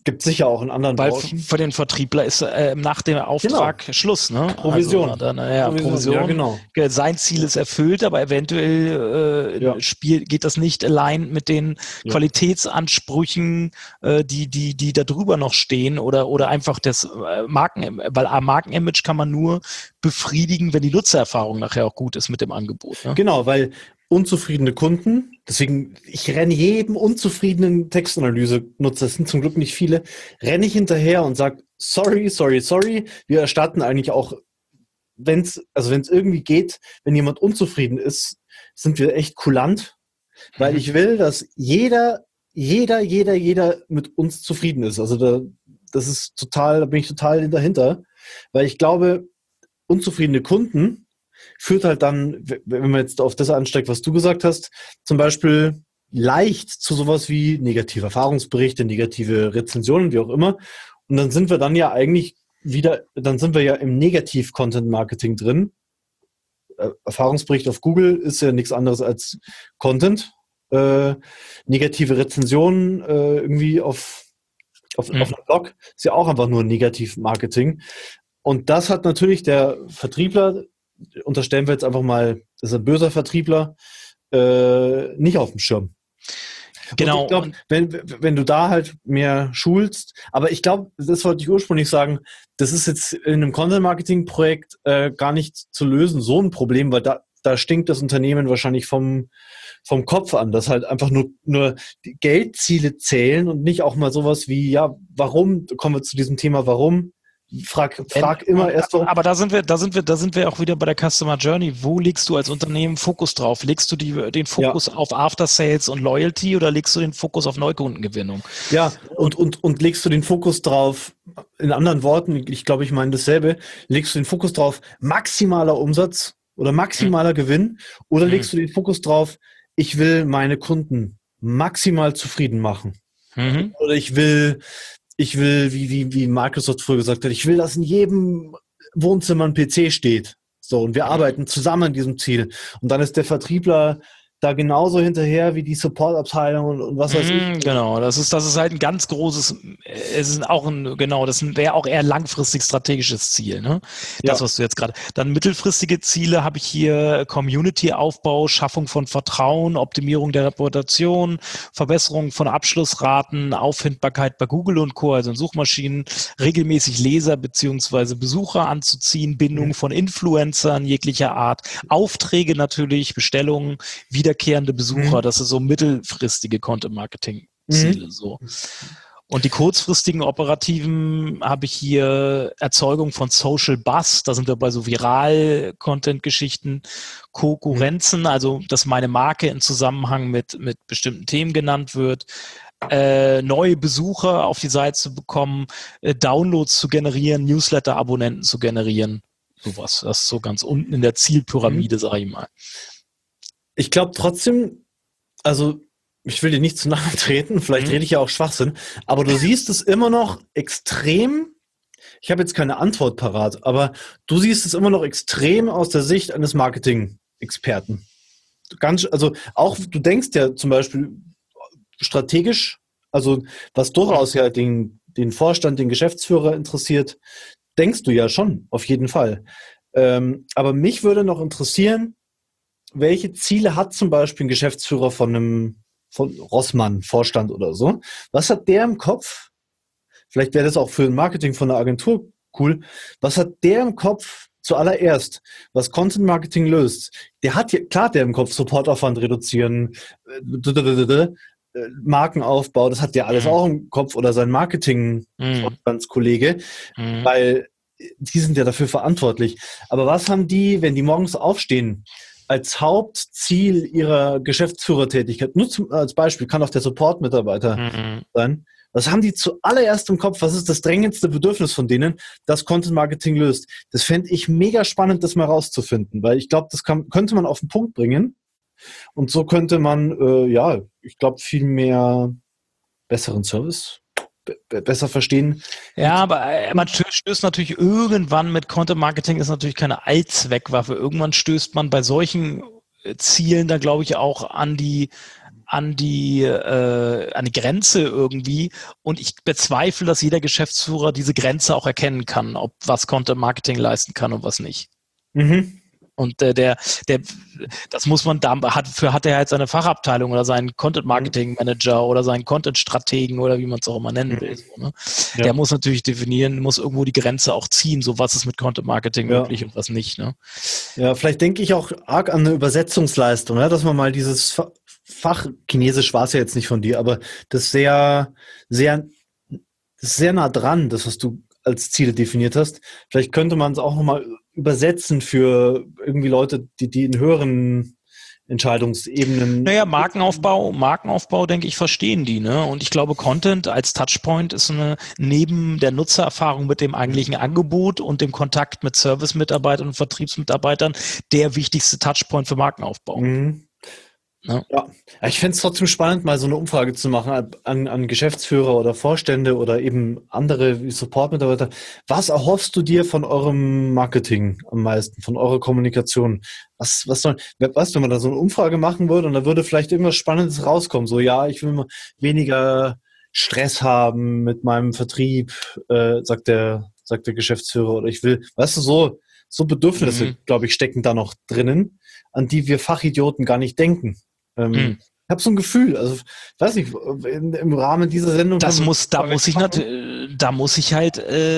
Gibt sicher auch in anderen Weil Branchen. für den Vertriebler ist nach dem Auftrag Schluss, ne? Provision. Also, dann, Provision. Ja, genau. Sein Ziel ist erfüllt, aber eventuell geht das nicht allein mit den Qualitätsansprüchen, die da drüber noch stehen oder einfach das Markenimage kann man nur befriedigen, wenn die Nutzererfahrung nachher auch gut ist mit dem Angebot. Ne? Genau, weil unzufriedene Kunden, deswegen, ich renne jedem unzufriedenen Textanalyse-Nutzer, das sind zum Glück nicht viele, renne ich hinterher und sage, sorry, wir erstatten eigentlich auch, wenn es irgendwie geht, wenn jemand unzufrieden ist, sind wir echt kulant, weil ich will, dass jeder mit uns zufrieden ist. Also da bin ich total dahinter, weil ich glaube, unzufriedene Kunden führt halt dann, wenn man jetzt auf das ansteigt, was du gesagt hast, zum Beispiel leicht zu sowas wie negative Erfahrungsberichte, negative Rezensionen, wie auch immer. Und dann sind wir dann ja eigentlich dann sind wir ja im Negativ-Content-Marketing drin. Erfahrungsbericht auf Google ist ja nichts anderes als Content. Negative Rezensionen irgendwie auf einem Blog ist ja auch einfach nur Negativ-Marketing. Und das hat natürlich der Vertriebler, unterstellen wir jetzt einfach mal, das ist ein böser Vertriebler, nicht auf dem Schirm. Genau. Und ich glaube, wenn du da halt mehr schulst, aber ich glaube, das wollte ich ursprünglich sagen, das ist jetzt in einem Content-Marketing-Projekt gar nicht zu lösen, so ein Problem, weil da stinkt das Unternehmen wahrscheinlich vom Kopf an, dass halt einfach nur die Geldziele zählen und nicht auch mal sowas wie, ja, warum, kommen wir zu diesem Thema, warum? Frag immer erst so. Aber da sind wir auch wieder bei der Customer Journey. Wo legst du als Unternehmen Fokus drauf? Legst du den Fokus auf After Sales und Loyalty oder legst du den Fokus auf Neukundengewinnung? Ja, und legst du den Fokus drauf, in anderen Worten, ich glaube, ich meine dasselbe, legst du den Fokus drauf, maximaler Umsatz oder maximaler Gewinn, oder legst du den Fokus drauf, ich will meine Kunden maximal zufrieden machen. Oder ich will, wie Microsoft früher gesagt hat, ich will, dass in jedem Wohnzimmer ein PC steht. So, und wir arbeiten zusammen an diesem Ziel. Und dann ist der Vertriebler da genauso hinterher wie die Supportabteilung und was weiß ich. Genau, das ist halt ein ganz großes, das wäre auch eher langfristig strategisches Ziel, ne? Das, was du jetzt gerade. Dann mittelfristige Ziele habe ich hier: Community-Aufbau, Schaffung von Vertrauen, Optimierung der Reputation, Verbesserung von Abschlussraten, Auffindbarkeit bei Google und Co., also in Suchmaschinen, regelmäßig Leser bzw. Besucher anzuziehen, Bindung von Influencern jeglicher Art, Aufträge natürlich, Bestellungen, wiederkehrende Besucher, das ist so mittelfristige Content-Marketing-Ziele. So. Und die kurzfristigen operativen habe ich hier: Erzeugung von Social Buzz, da sind wir bei so Viral-Content-Geschichten, Konkurrenzen, also dass meine Marke in Zusammenhang mit bestimmten Themen genannt wird, neue Besucher auf die Seite zu bekommen, Downloads zu generieren, Newsletter-Abonnenten zu generieren, sowas. Das ist so ganz unten in der Zielpyramide, sage ich mal. Ich glaube trotzdem, also ich will dir nicht zu nahe treten, vielleicht rede ich ja auch Schwachsinn, aber du siehst es immer noch extrem, ich habe jetzt keine Antwort parat, aber du siehst es immer noch extrem aus der Sicht eines Marketing-Experten. Also auch, du denkst ja zum Beispiel strategisch, also was durchaus ja den Vorstand, den Geschäftsführer interessiert, denkst du ja schon, auf jeden Fall. Aber mich würde noch interessieren, welche Ziele hat zum Beispiel ein Geschäftsführer von Rossmann, Vorstand oder so? Was hat der im Kopf? Vielleicht wäre das auch für ein Marketing von einer Agentur cool. Was hat der im Kopf zuallererst, was Content Marketing löst? Der hat der im Kopf Supportaufwand reduzieren, Markenaufbau, das hat der alles auch im Kopf, oder sein Marketing-Vorstandskollege, weil die sind ja dafür verantwortlich. Aber was haben die, wenn die morgens aufstehen, als Hauptziel ihrer Geschäftsführertätigkeit, nur als Beispiel, kann auch der Support-Mitarbeiter sein, was haben die zuallererst im Kopf? Was ist das drängendste Bedürfnis von denen, das Content Marketing löst? Das fände ich mega spannend, das mal rauszufinden, weil ich glaube, das könnte man auf den Punkt bringen, und so könnte man, ich glaube, viel mehr besseren Service besser verstehen. Ja, aber man stößt natürlich irgendwann mit Content Marketing, ist natürlich keine Allzweckwaffe. Irgendwann stößt man bei solchen Zielen da, glaube ich, auch an die an die Grenze irgendwie, und ich bezweifle, dass jeder Geschäftsführer diese Grenze auch erkennen kann, ob was Content Marketing leisten kann und was nicht. Mhm. Und das muss man, dafür hat er halt seine Fachabteilung oder seinen Content Marketing Manager oder seinen Content Strategen oder wie man es auch immer nennen will. So, ne? Ja. Der muss natürlich definieren, muss irgendwo die Grenze auch ziehen, so was ist mit Content Marketing möglich und was nicht. Ne? Ja, vielleicht denke ich auch arg an eine Übersetzungsleistung, ja, dass man mal dieses Fach, Chinesisch war es ja jetzt nicht von dir, aber das sehr, sehr, sehr nah dran, das, was du als Ziele definiert hast. Vielleicht könnte man es auch nochmal übersetzen für irgendwie Leute, die in höheren Entscheidungsebenen. Naja, Markenaufbau, denke ich, verstehen die, ne? Und ich glaube, Content als Touchpoint ist neben der Nutzererfahrung mit dem eigentlichen Angebot und dem Kontakt mit Service-Mitarbeitern und Vertriebsmitarbeitern der wichtigste Touchpoint für Markenaufbau. Mhm. Ja, ich fände es trotzdem spannend, mal so eine Umfrage zu machen an Geschäftsführer oder Vorstände oder eben andere Support-Mitarbeiter. Was erhoffst du dir von eurem Marketing am meisten, von eurer Kommunikation? Weißt du, wenn man da so eine Umfrage machen würde und da würde vielleicht irgendwas Spannendes rauskommen, so, ja, ich will mal weniger Stress haben mit meinem Vertrieb, sagt der Geschäftsführer, oder ich will, weißt du, so Bedürfnisse, glaube ich, stecken da noch drinnen, an die wir Fachidioten gar nicht denken. Ich habe so ein Gefühl, also weiß nicht, im Rahmen dieser Sendung. Da muss ich halt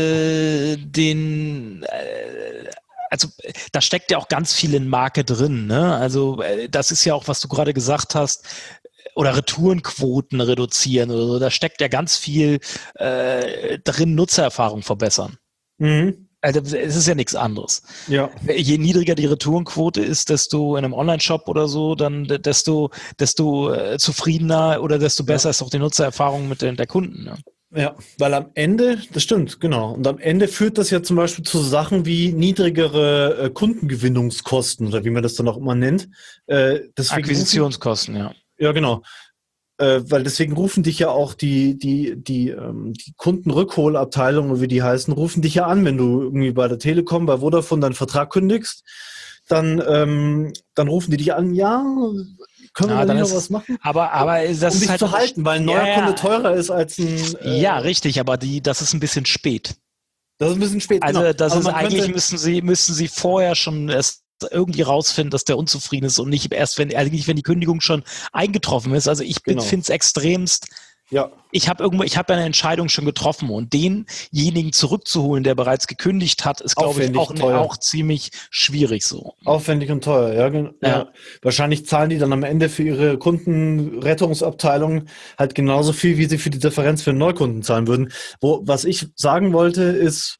also da steckt ja auch ganz viel in Marke drin, ne? Also das ist ja auch, was du gerade gesagt hast, oder Retourenquoten reduzieren oder so, da steckt ja ganz viel drin, Nutzererfahrung verbessern. Mhm. Also es ist ja nichts anderes. Ja. Je niedriger die Retourenquote ist, desto in einem Online-Shop oder so, dann desto zufriedener oder desto besser ist auch die Nutzererfahrung mit der Kunden. Ne? Ja, weil am Ende, das stimmt, genau. Und am Ende führt das ja zum Beispiel zu Sachen wie niedrigere Kundengewinnungskosten oder wie man das dann auch immer nennt. Akquisitionskosten, ja. Ja, genau. Weil deswegen rufen dich ja auch die Kundenrückholabteilung, wie die heißen, rufen dich ja an, wenn du irgendwie bei der Telekom, bei Vodafone deinen Vertrag kündigst, dann rufen die dich an, ja, können wir da nicht noch was machen? Aber das um dich ist halt zu halten, weil ein neuer Kunde teurer ist als ein... ja, richtig, aber das ist ein bisschen spät. Das ist ein bisschen spät, also genau. Das ist eigentlich, müssen sie vorher schon erst irgendwie rausfinden, dass der unzufrieden ist und nicht erst, wenn die Kündigung schon eingetroffen ist. Also ich finde es extremst, ich habe eine Entscheidung schon getroffen und denjenigen zurückzuholen, der bereits gekündigt hat, ist, glaube ich, auch ziemlich schwierig so. Aufwendig und teuer, ja. Wahrscheinlich zahlen die dann am Ende für ihre Kundenrettungsabteilung halt genauso viel, wie sie für die Differenz für einen Neukunden zahlen würden. Was ich sagen wollte ist,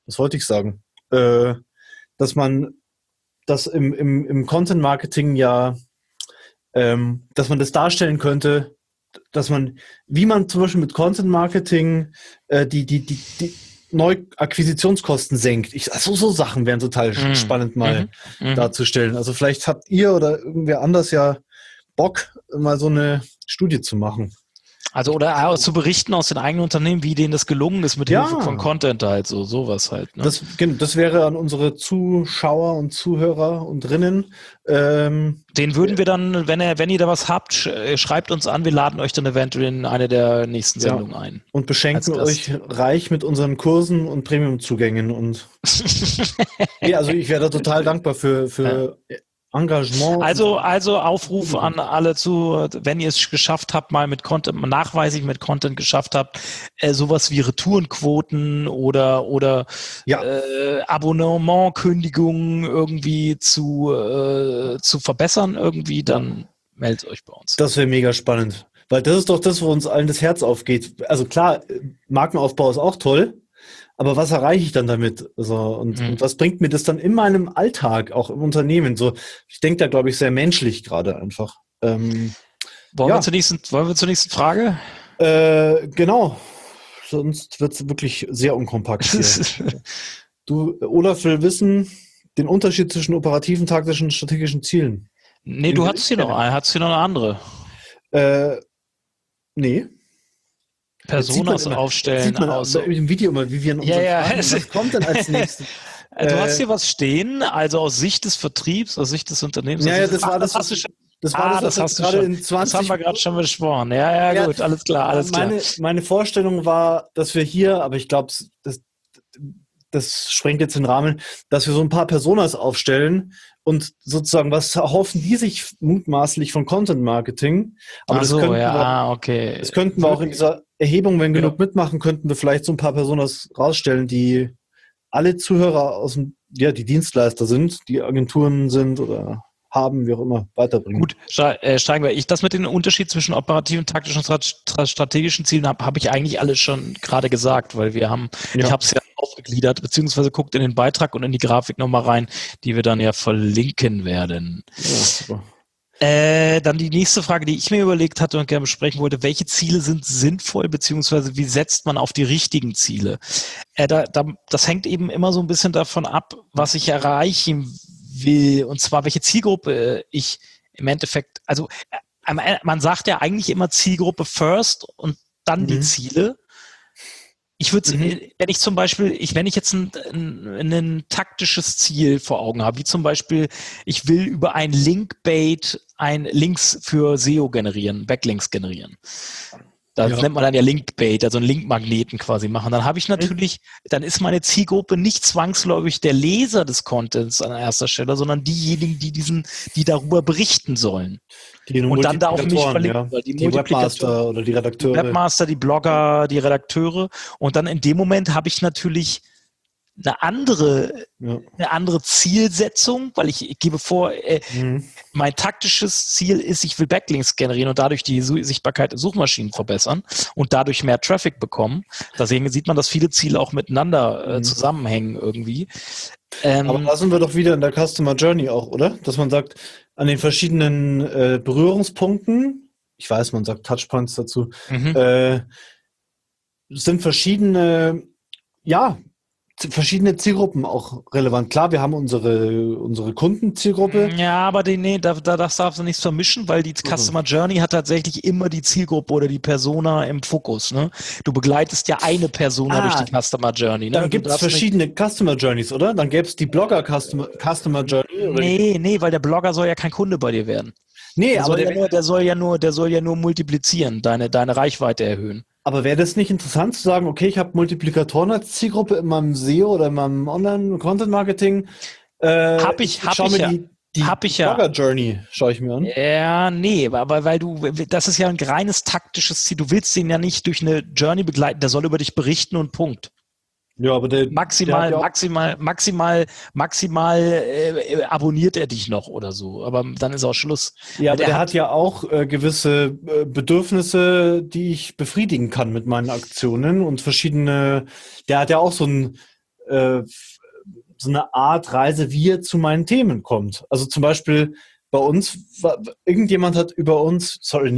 dass man das im Content-Marketing dass man das darstellen könnte, dass man, wie man zum Beispiel mit Content-Marketing die Neuakquisitionskosten senkt. So Sachen wären total spannend mal darzustellen. Also vielleicht habt ihr oder irgendwer anders ja Bock, mal so eine Studie zu machen. Also oder auch zu berichten aus den eigenen Unternehmen, wie denen das gelungen ist mit Hilfe von Content halt, sowas halt. Ne? Das wäre an unsere Zuschauer und Zuhörer und Drinnen. Den würden wir dann, wenn ihr da was habt, schreibt uns an, wir laden euch dann eventuell in eine der nächsten Sendungen ein. Und beschenken euch reich mit unseren Kursen und Premium-Zugängen. Und also ich wäre da total dankbar für Engagement. Also Aufruf an alle wenn ihr es geschafft habt, mal mit Content, nachweislich mit Content geschafft habt, sowas wie Retourenquoten oder Abonnementkündigungen irgendwie zu verbessern irgendwie, dann meldet euch bei uns. Das wäre mega spannend. Weil das ist doch das, wo uns allen das Herz aufgeht. Also klar, Markenaufbau ist auch toll, aber was erreiche ich dann damit? Und was bringt mir das dann in meinem Alltag, auch im Unternehmen? Ich denke da, glaube ich, sehr menschlich gerade einfach. Wollen wir zur nächsten Frage? Genau. Sonst wird es wirklich sehr unkompakt hier. Olaf will wissen, den Unterschied zwischen operativen, taktischen und strategischen Zielen. Nee, du hattest hier noch eine andere. Nee. Personas aufstellen. Sieht man im Video immer, wie wir in unseren Fragen, was kommt denn als nächstes? Du hast hier was stehen, also aus Sicht des Vertriebs, aus Sicht des Unternehmens. Ja, das das hast du gerade in 20 Das haben wir gerade schon besprochen. Ja, gut, alles klar. Meine Vorstellung war, dass wir hier, aber ich glaube, das sprengt jetzt den Rahmen, dass wir so ein paar Personas aufstellen und sozusagen, was erhoffen die sich mutmaßlich von Content Marketing? Aber das könnten wir auch in dieser Erhebung, wenn genug mitmachen, könnten wir vielleicht so ein paar Personas rausstellen, die alle Zuhörer die Dienstleister sind, die Agenturen sind oder haben, wie auch immer, weiterbringen. Gut, steigen wir. Das mit dem Unterschied zwischen operativen, taktischen und strategischen Zielen habe ich eigentlich alles schon gerade gesagt, weil ich habe es ja aufgegliedert, beziehungsweise guckt in den Beitrag und in die Grafik nochmal rein, die wir dann ja verlinken werden. Ja, super. Dann die nächste Frage, die ich mir überlegt hatte und gerne besprechen wollte: Welche Ziele sind sinnvoll, beziehungsweise wie setzt man auf die richtigen Ziele? Das hängt eben immer so ein bisschen davon ab, was ich erreichen will, und zwar welche Zielgruppe ich im Endeffekt, also man sagt ja eigentlich immer Zielgruppe first und dann die Ziele. Ich würde, wenn ich zum Beispiel, wenn ich jetzt ein taktisches Ziel vor Augen habe, wie zum Beispiel, ich will über ein Linkbait Links für SEO generieren, Backlinks generieren. Das nennt man dann ja Linkbait, also einen Linkmagneten quasi machen. Dann habe ich natürlich, dann ist meine Zielgruppe nicht zwangsläufig der Leser des Contents an erster Stelle, sondern diejenigen, die darüber berichten sollen. Und dann da auf mich verlinken. Ja. Die Webmaster oder die Redakteure. Die Webmaster, die Blogger, die Redakteure. Und dann in dem Moment habe ich natürlich eine andere Zielsetzung, weil ich gebe vor, mein taktisches Ziel ist, ich will Backlinks generieren und dadurch die Sichtbarkeit in Suchmaschinen verbessern und dadurch mehr Traffic bekommen. Deswegen sieht man, dass viele Ziele auch miteinander zusammenhängen irgendwie. Aber da sind wir doch wieder in der Customer Journey auch, oder? Dass man sagt, an den verschiedenen Berührungspunkten, ich weiß, man sagt Touchpoints dazu, sind verschiedene Zielgruppen auch relevant. Klar, wir haben unsere Kundenzielgruppe. Ja, aber das darfst du nicht vermischen, weil die Customer Journey hat tatsächlich immer die Zielgruppe oder die Persona im Fokus. Ne? Du begleitest ja eine Persona durch die Customer Journey. Ne? Dann gibt es verschiedene Customer Journeys, oder? Dann gäbe es die Blogger Customer Journey. Oder nee, weil der Blogger soll ja kein Kunde bei dir werden. Nee, der soll ja nur multiplizieren, deine Reichweite erhöhen. Aber wäre das nicht interessant zu sagen, okay, ich habe Multiplikatoren als Zielgruppe in meinem SEO oder in meinem Online-Content-Marketing? Hab ich die Blogger-Journey schaue ich mir an. Ja, nee, aber weil das ist ja ein reines taktisches Ziel. Du willst den ja nicht durch eine Journey begleiten, der soll über dich berichten und Punkt. Ja, aber maximal abonniert er dich noch oder so, aber dann ist auch Schluss. Ja, aber der hat ja auch gewisse Bedürfnisse, die ich befriedigen kann mit meinen Aktionen und der hat ja auch so eine Art Reise, wie er zu meinen Themen kommt. Also zum Beispiel bei uns, jemand hat über uns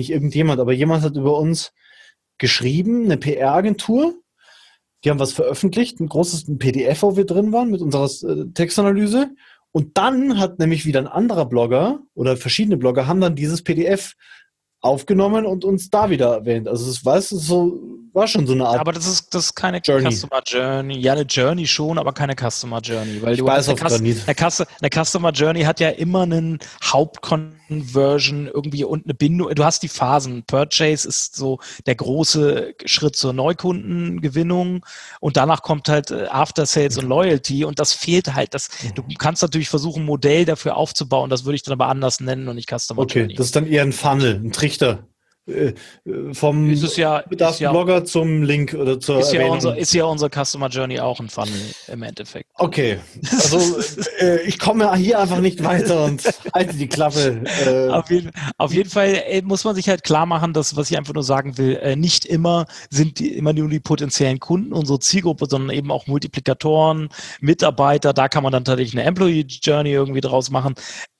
geschrieben, eine PR-Agentur. Die haben was veröffentlicht, ein großes PDF, wo wir drin waren mit unserer Textanalyse. Und dann hat nämlich wieder ein anderer Blogger oder verschiedene Blogger haben dann dieses PDF aufgenommen und uns da wieder erwähnt. Also es war schon so eine Art. Aber das ist keine Customer Journey. Ja, eine Journey schon, aber keine Customer Journey. Weil eine Customer Journey hat ja immer einen Hauptconversion irgendwie und eine Bindung. Du hast die Phasen. Purchase ist so der große Schritt zur Neukundengewinnung und danach kommt halt After Sales und Loyalty und das fehlt halt. Du kannst natürlich versuchen, ein Modell dafür aufzubauen. Das würde ich dann aber anders nennen und nicht Customer Journey. Okay, das ist dann eher ein Funnel, ein Trichter. Vom Blogger zum Link oder zur Erwähnung. Ist ja unsere Customer Journey auch ein Funnel im Endeffekt. Okay, also ich komme hier einfach nicht weiter und halte die Klappe. Auf jeden Fall muss man sich halt klar machen, dass, was ich einfach nur sagen will, nicht immer sind immer nur die potenziellen Kunden unsere Zielgruppe, sondern eben auch Multiplikatoren, Mitarbeiter, da kann man dann tatsächlich eine Employee Journey irgendwie draus machen.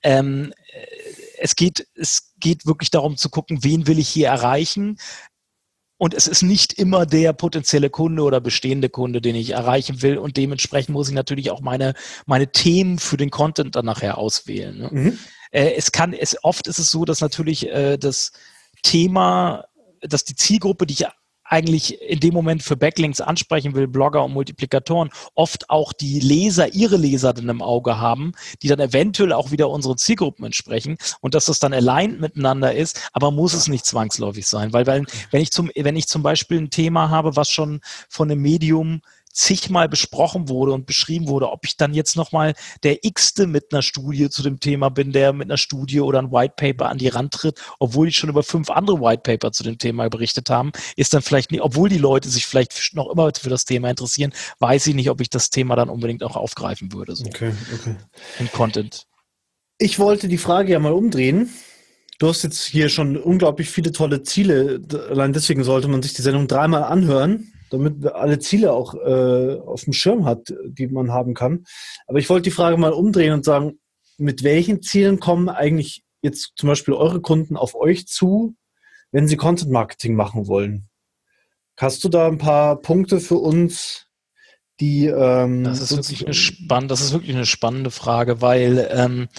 Es geht wirklich darum zu gucken, wen will ich hier erreichen. Und es ist nicht immer der potenzielle Kunde oder bestehende Kunde, den ich erreichen will. Und dementsprechend muss ich natürlich auch meine Themen für den Content dann nachher auswählen. Ne? Oft ist es so, dass natürlich das Thema, dass die Zielgruppe, die ich eigentlich in dem Moment für Backlinks ansprechen will, Blogger und Multiplikatoren, oft auch die Leser, ihre Leser dann im Auge haben, die dann eventuell auch wieder unseren Zielgruppen entsprechen und dass das dann aligned miteinander ist, aber muss es nicht zwangsläufig sein, weil wenn ich zum Beispiel ein Thema habe, was schon von einem Medium zigmal besprochen wurde und beschrieben wurde, ob ich dann jetzt nochmal der X-te mit einer Studie zu dem Thema bin, der mit einer Studie oder ein White Paper an die Rand tritt, obwohl die schon über 5 andere White Paper zu dem Thema berichtet haben, ist dann vielleicht nicht, obwohl die Leute sich vielleicht noch immer für das Thema interessieren, weiß ich nicht, ob ich das Thema dann unbedingt auch aufgreifen würde. So. Okay. Im Content. Ich wollte die Frage ja mal umdrehen. Du hast jetzt hier schon unglaublich viele tolle Ziele. Allein deswegen sollte man sich die Sendung 3-mal anhören, damit man alle Ziele auch auf dem Schirm hat, die man haben kann. Aber ich wollte die Frage mal umdrehen und sagen, mit welchen Zielen kommen eigentlich jetzt zum Beispiel eure Kunden auf euch zu, wenn sie Content Marketing machen wollen? Hast du da ein paar Punkte für uns, die das ist wirklich eine spannende Frage, weil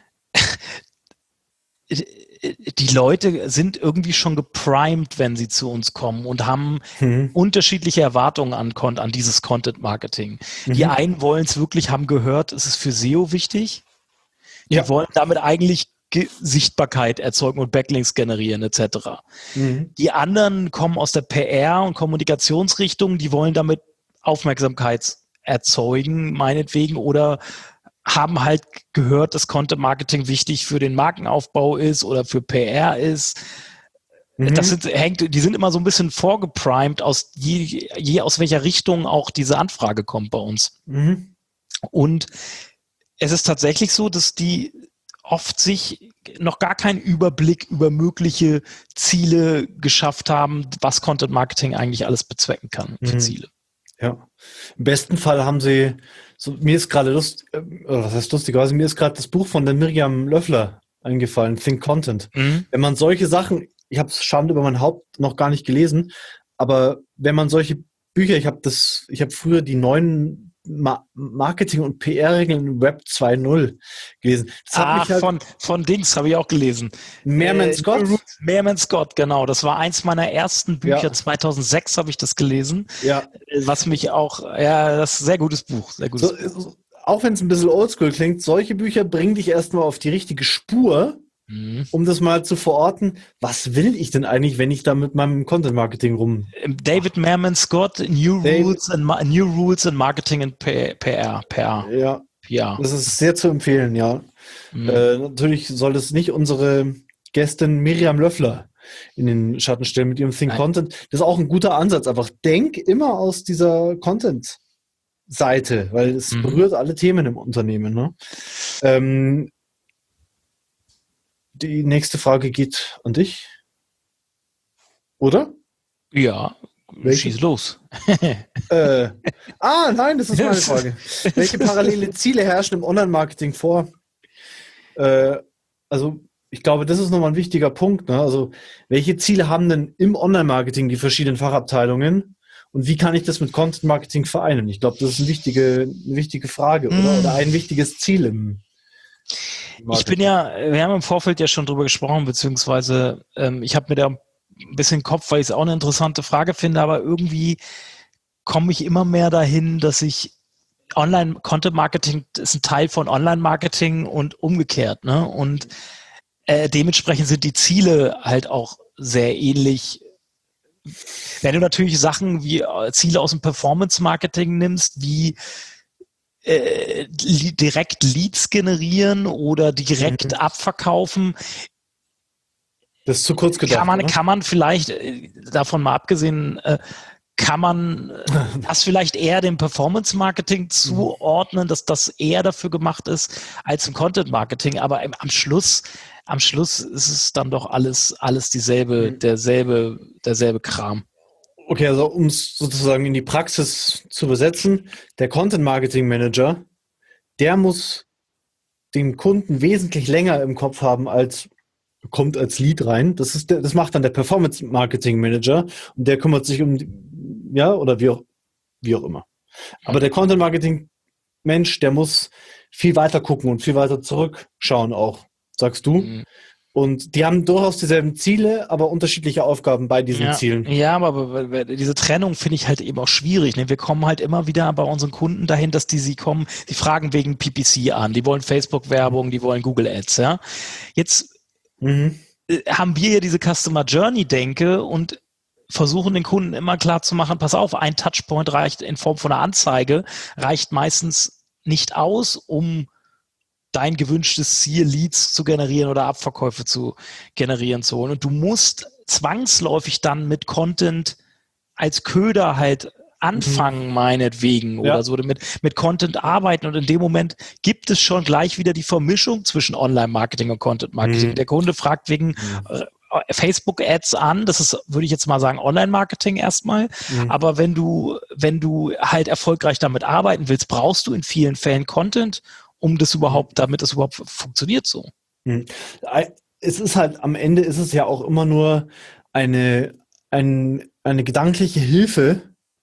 die Leute sind irgendwie schon geprimed, wenn sie zu uns kommen und haben unterschiedliche Erwartungen an dieses Content Marketing. Die einen wollen es wirklich, haben gehört, es ist für SEO wichtig. Die wollen damit eigentlich Sichtbarkeit erzeugen und Backlinks generieren etc. Die anderen kommen aus der PR- und Kommunikationsrichtung, die wollen damit Aufmerksamkeit erzeugen, meinetwegen, oder haben halt gehört, dass Content Marketing wichtig für den Markenaufbau ist oder für PR ist. Die sind immer so ein bisschen vorgeprimed, aus welcher Richtung auch diese Anfrage kommt bei uns. Und es ist tatsächlich so, dass die oft sich noch gar keinen Überblick über mögliche Ziele geschafft haben, was Content Marketing eigentlich alles bezwecken kann für Ziele. Ja, im besten Fall haben sie, mir ist gerade lustigerweise, mir ist gerade das Buch von der Miriam Löffler eingefallen, Think Content. Wenn man solche Sachen, ich habe es Schande über mein Haupt noch gar nicht gelesen, aber wenn man solche Bücher, ich habe früher die neuen Marketing- und PR-Regeln im Web 2.0 gelesen. Von Dings habe ich auch gelesen. Mehrman Scott? Mehrman Scott, genau. Das war eins meiner ersten Bücher. 2006 habe ich das gelesen. Ja. Was mich auch, das ist ein sehr gutes Buch. Buch. Auch wenn es ein bisschen oldschool klingt, solche Bücher bringen dich erstmal auf die richtige Spur, um das mal zu verorten. Was will ich denn eigentlich, wenn ich da mit meinem Content-Marketing rum... David Mehrman Scott, New Rules in Marketing and PR. Ja, das ist sehr zu empfehlen, ja. Natürlich soll das nicht unsere Gästin Miriam Löffler in den Schatten stellen mit ihrem Think Content. Das ist auch ein guter Ansatz. Einfach denk immer aus dieser Content-Seite, weil es berührt alle Themen im Unternehmen. Ne? Die nächste Frage geht an dich. Oder? Ja, schieß los. Nein, das ist meine Frage. Welche parallele Ziele herrschen im Online-Marketing vor? Also, ich glaube, das ist nochmal ein wichtiger Punkt. Ne? Also, welche Ziele haben denn im Online-Marketing die verschiedenen Fachabteilungen? Und wie kann ich das mit Content-Marketing vereinen? Ich glaube, das ist eine wichtige Frage, oder? Oder ein wichtiges Ziel im Marketing. Wir haben im Vorfeld ja schon drüber gesprochen, beziehungsweise ich habe mir da ein bisschen Kopf, weil ich es auch eine interessante Frage finde, aber irgendwie komme ich immer mehr dahin, dass ich Content-Marketing ist ein Teil von Online-Marketing und umgekehrt, ne? Und dementsprechend sind die Ziele halt auch sehr ähnlich. Wenn du natürlich Sachen wie Ziele aus dem Performance-Marketing nimmst, wie direkt Leads generieren oder direkt abverkaufen, das ist zu kurz gedacht. Kann man vielleicht, davon mal abgesehen, kann man das vielleicht eher dem Performance-Marketing zuordnen, dass das eher dafür gemacht ist als im Content-Marketing, aber am Schluss ist es dann doch alles derselbe Kram. Okay, also um es sozusagen in die Praxis zu übersetzen, der Content-Marketing-Manager, der muss den Kunden wesentlich länger im Kopf haben, kommt als Lead rein. Das macht dann der Performance-Marketing-Manager und der kümmert sich oder wie auch immer. Aber der Content-Marketing-Mensch, der muss viel weiter gucken und viel weiter zurückschauen auch, sagst du. Und die haben durchaus dieselben Ziele, aber unterschiedliche Aufgaben bei diesen Zielen. Ja, aber diese Trennung finde ich halt eben auch schwierig. Ne? Wir kommen halt immer wieder bei unseren Kunden dahin, dass sie fragen wegen PPC an, die wollen Facebook-Werbung, die wollen Google Ads. Ja? Jetzt haben wir ja diese Customer Journey-Denke und versuchen den Kunden immer klar zu machen, pass auf, ein Touchpoint reicht in Form von einer Anzeige, reicht meistens nicht aus, um dein gewünschtes Ziel, Leads zu generieren oder Abverkäufe zu generieren zu holen. Und du musst zwangsläufig dann mit Content als Köder halt anfangen, meinetwegen, oder so, mit Content arbeiten. Und in dem Moment gibt es schon gleich wieder die Vermischung zwischen Online-Marketing und Content-Marketing. Der Kunde fragt wegen Facebook-Ads an, das ist, würde ich jetzt mal sagen, Online-Marketing erstmal. Aber wenn du halt erfolgreich damit arbeiten willst, brauchst du in vielen Fällen Content, damit es überhaupt funktioniert so. Es ist halt, am Ende ist es ja auch immer nur eine gedankliche Hilfe,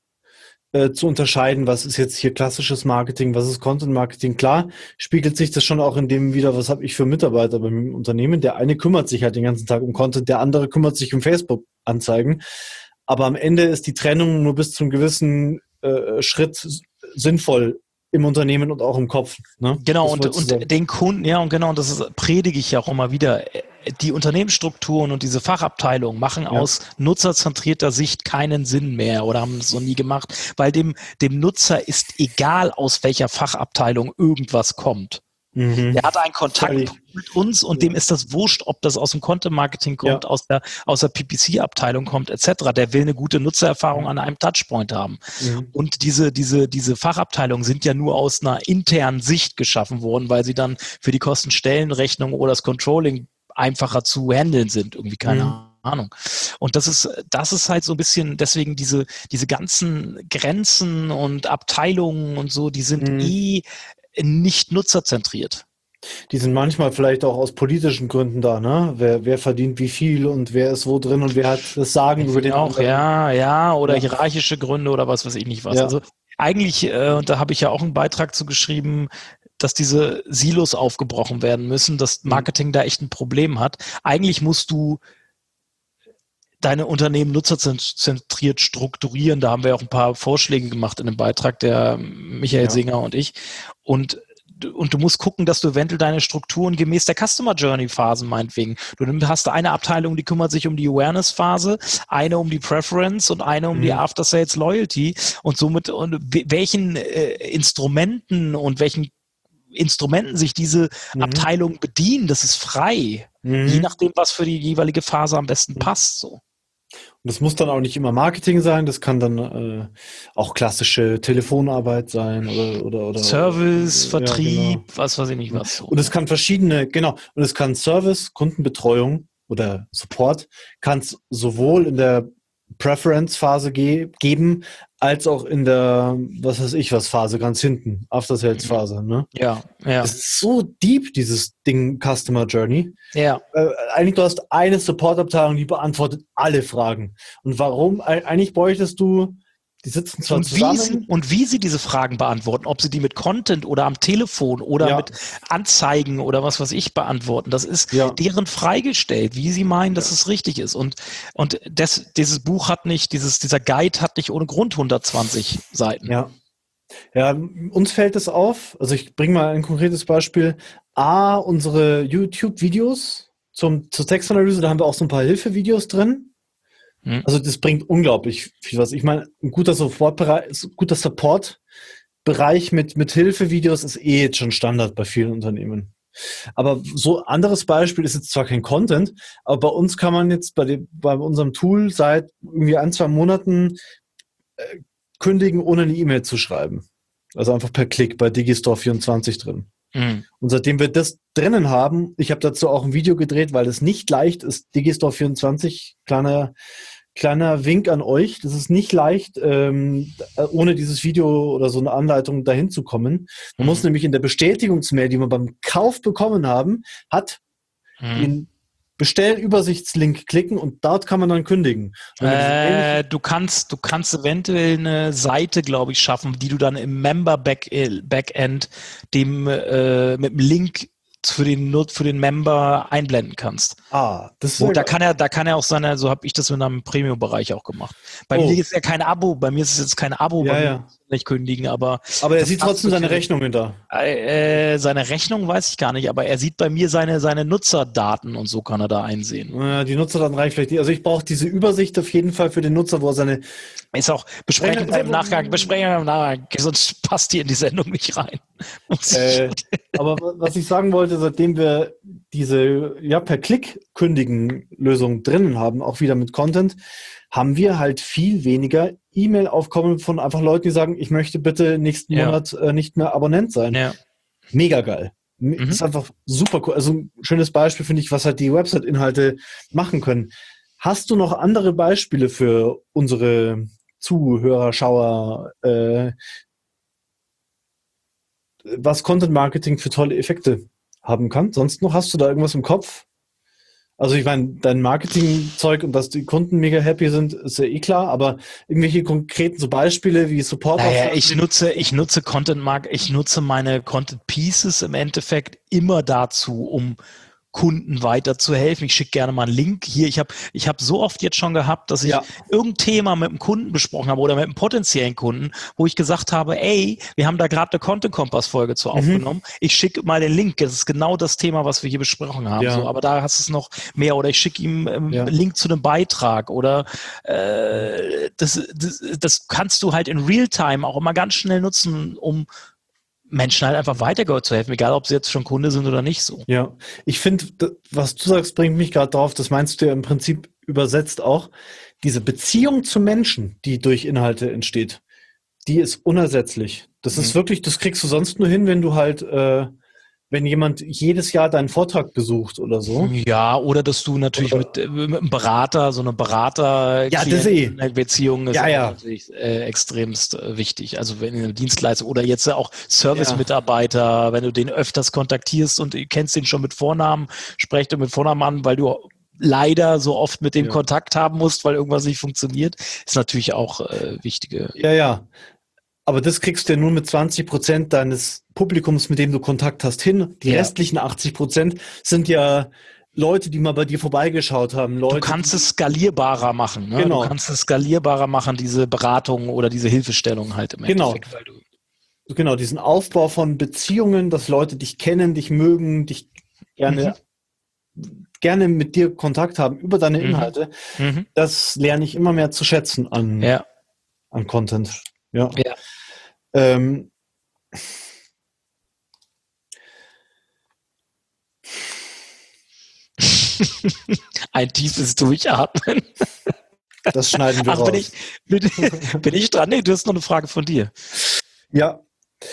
zu unterscheiden, was ist jetzt hier klassisches Marketing, was ist Content-Marketing. Klar, spiegelt sich das schon auch in dem wieder, was habe ich für Mitarbeiter beim Unternehmen. Der eine kümmert sich halt den ganzen Tag um Content, der andere kümmert sich um Facebook-Anzeigen. Aber am Ende ist die Trennung nur bis zu einem gewissen Schritt sinnvoll im Unternehmen und auch im Kopf. Ne? Genau, und den Kunden, ja, und genau, und das predige ich ja auch immer wieder. Die Unternehmensstrukturen und diese Fachabteilungen machen aus nutzerzentrierter Sicht keinen Sinn mehr oder haben es noch nie gemacht, weil dem Nutzer ist egal, aus welcher Fachabteilung irgendwas kommt. Der hat einen Kontakt mit uns und dem ist das wurscht, ob das aus dem Content-Marketing kommt, aus der PPC-Abteilung kommt, etc. Der will eine gute Nutzererfahrung an einem Touchpoint haben. Und diese Fachabteilungen sind ja nur aus einer internen Sicht geschaffen worden, weil sie dann für die Kostenstellenrechnung oder das Controlling einfacher zu handeln sind, irgendwie keine Ahnung. Und das ist halt so ein bisschen, deswegen diese ganzen Grenzen und Abteilungen und so, die sind nicht nutzerzentriert. Die sind manchmal vielleicht auch aus politischen Gründen da, ne? Wer verdient wie viel und wer ist wo drin und wer hat das Sagen über den auch, oder hierarchische Gründe oder was weiß ich nicht was. Ja. Also eigentlich, und da habe ich ja auch einen Beitrag zu geschrieben, dass diese Silos aufgebrochen werden müssen, dass Marketing da echt ein Problem hat. Eigentlich musst du deine Unternehmen nutzerzentriert strukturieren. Da haben wir auch ein paar Vorschläge gemacht in dem Beitrag, der Michael Singer und ich. Und du musst gucken, dass du eventuell deine Strukturen gemäß der Customer Journey Phasen meinetwegen. Du hast eine Abteilung, die kümmert sich um die Awareness Phase, eine um die Preference und eine um die After Sales Loyalty und somit welchen Instrumenten und welchen Instrumenten sich diese Abteilung bedienen, das ist frei. Je nachdem, was für die jeweilige Phase am besten passt, so. Und das muss dann auch nicht immer Marketing sein, das kann dann auch klassische Telefonarbeit sein oder Service, Vertrieb, genau. was weiß ich nicht was. So. Und es kann und es kann Service, Kundenbetreuung oder Support, kann es sowohl in der Preference-Phase geben, als auch in der, was weiß ich was, Phase ganz hinten, After-Sales-Phase. Ne? Ja. Das ist so deep, dieses Ding Customer Journey. Ja. Eigentlich, du hast eine Support-Abteilung, die beantwortet alle Fragen. Und warum? Eigentlich bräuchtest du, die sitzen zwar zusammen. Wie sie diese Fragen beantworten, ob sie die mit Content oder am Telefon oder mit Anzeigen oder was weiß ich beantworten, das ist deren freigestellt, wie sie meinen, dass es richtig ist. Und dieses Buch hat nicht, dieser Guide hat nicht ohne Grund 120 Seiten. Ja, uns fällt es auf, also ich bringe mal ein konkretes Beispiel. Unsere YouTube-Videos zur Textanalyse, da haben wir auch so ein paar Hilfevideos drin. Also das bringt unglaublich viel was. Ich meine, ein guter Support-Bereich mit Hilfevideos ist jetzt schon Standard bei vielen Unternehmen. Aber so anderes Beispiel ist jetzt zwar kein Content, aber bei uns kann man jetzt bei unserem Tool seit irgendwie 1-2 Monaten kündigen, ohne eine E-Mail zu schreiben. Also einfach per Klick bei Digistore24 drin. Und seitdem wir das drinnen haben, ich habe dazu auch ein Video gedreht, weil es nicht leicht ist, Digistore24, kleiner Wink an euch, das ist nicht leicht, ohne dieses Video oder so eine Anleitung dahin zu kommen. Man muss nämlich in der Bestätigungsmail, die wir beim Kauf bekommen haben, den Bestellübersichtslink klicken und dort kann man dann kündigen. Du kannst eventuell eine Seite, glaube ich, schaffen, die du dann im Member Backend mit dem Link für den Member einblenden kannst. Das ist So, da kann er auch seine, so habe ich das in einem Premium-Bereich auch gemacht. Bei mir ist ja kein Abo, bei mir ist es jetzt kein Abo, bei mir nicht kündigen, aber er sieht trotzdem seine Rechnung hinter. Seine Rechnung weiß ich gar nicht, aber er sieht bei mir seine Nutzerdaten und so kann er da einsehen. Ja, die Nutzerdaten reichen vielleicht nicht. Also ich brauche diese Übersicht auf jeden Fall für den Nutzer, wo er seine... Ist auch, besprechen wir im Nachgang, sonst passt die in die Sendung nicht rein. Aber was ich sagen wollte, seitdem wir diese per Klick kündigen Lösung drinnen haben, auch wieder mit Content, haben wir halt viel weniger E-Mail-Aufkommen von einfach Leuten, die sagen, ich möchte bitte nächsten Monat nicht mehr Abonnent sein. Ja. Mega geil. Ist einfach super cool. Also ein schönes Beispiel finde ich, was halt die Website-Inhalte machen können. Hast du noch andere Beispiele für unsere Zuhörer, Schauer, was Content Marketing für tolle Effekte haben kann? Sonst noch, hast du da irgendwas im Kopf? Also ich meine, dein Marketing-Zeug und dass die Kunden mega happy sind, ist ja klar, aber irgendwelche konkreten so Beispiele wie Support? Naja, ich nutze ich nutze meine Content Pieces im Endeffekt immer dazu, um Kunden weiterzuhelfen. Ich schicke gerne mal einen Link hier. Ich hab so oft jetzt schon gehabt, dass ich irgendein Thema mit einem Kunden besprochen habe oder mit einem potenziellen Kunden, wo ich gesagt habe, ey, wir haben da gerade eine Content-Kompass-Folge zu aufgenommen. Ich schicke mal den Link. Das ist genau das Thema, was wir hier besprochen haben. So, aber da hast du es noch mehr. Oder ich schicke ihm einen Link zu einem Beitrag. Oder das kannst du halt in Realtime auch immer ganz schnell nutzen, um Menschen halt einfach weiterzuhelfen, egal ob sie jetzt schon Kunde sind oder nicht so. Ja, ich finde, was du sagst, bringt mich gerade drauf, das meinst du ja im Prinzip übersetzt auch, diese Beziehung zu Menschen, die durch Inhalte entsteht, die ist unersetzlich. Das ist wirklich, das kriegst du sonst nur hin, wenn du halt, wenn jemand jedes Jahr deinen Vortrag besucht oder so. Ja, oder dass du natürlich mit einem Berater, so eine Berater-Beziehung ist natürlich extremst wichtig. Also wenn eine Dienstleistung oder jetzt auch Service-Mitarbeiter, wenn du den öfters kontaktierst und du kennst den schon mit Vornamen, sprecht du mit Vornamen an, weil du leider so oft mit dem Kontakt haben musst, weil irgendwas nicht funktioniert, ist natürlich auch wichtige. Ja. Aber das kriegst du ja nur mit 20% deines Publikums, mit dem du Kontakt hast, hin. Die restlichen 80% sind ja Leute, die mal bei dir vorbeigeschaut haben. Leute, du kannst es skalierbarer machen. Ne? Genau. Du kannst es skalierbarer machen, diese Beratung oder diese Hilfestellung halt im Endeffekt. Weil genau, diesen Aufbau von Beziehungen, dass Leute dich kennen, dich mögen, dich gerne mit dir Kontakt haben über deine Inhalte. Das lerne ich immer mehr zu schätzen an Content. Ja. Ein tiefes Durchatmen. Das schneiden wir raus. Bin ich dran? Nee, du hast noch eine Frage von dir. Ja.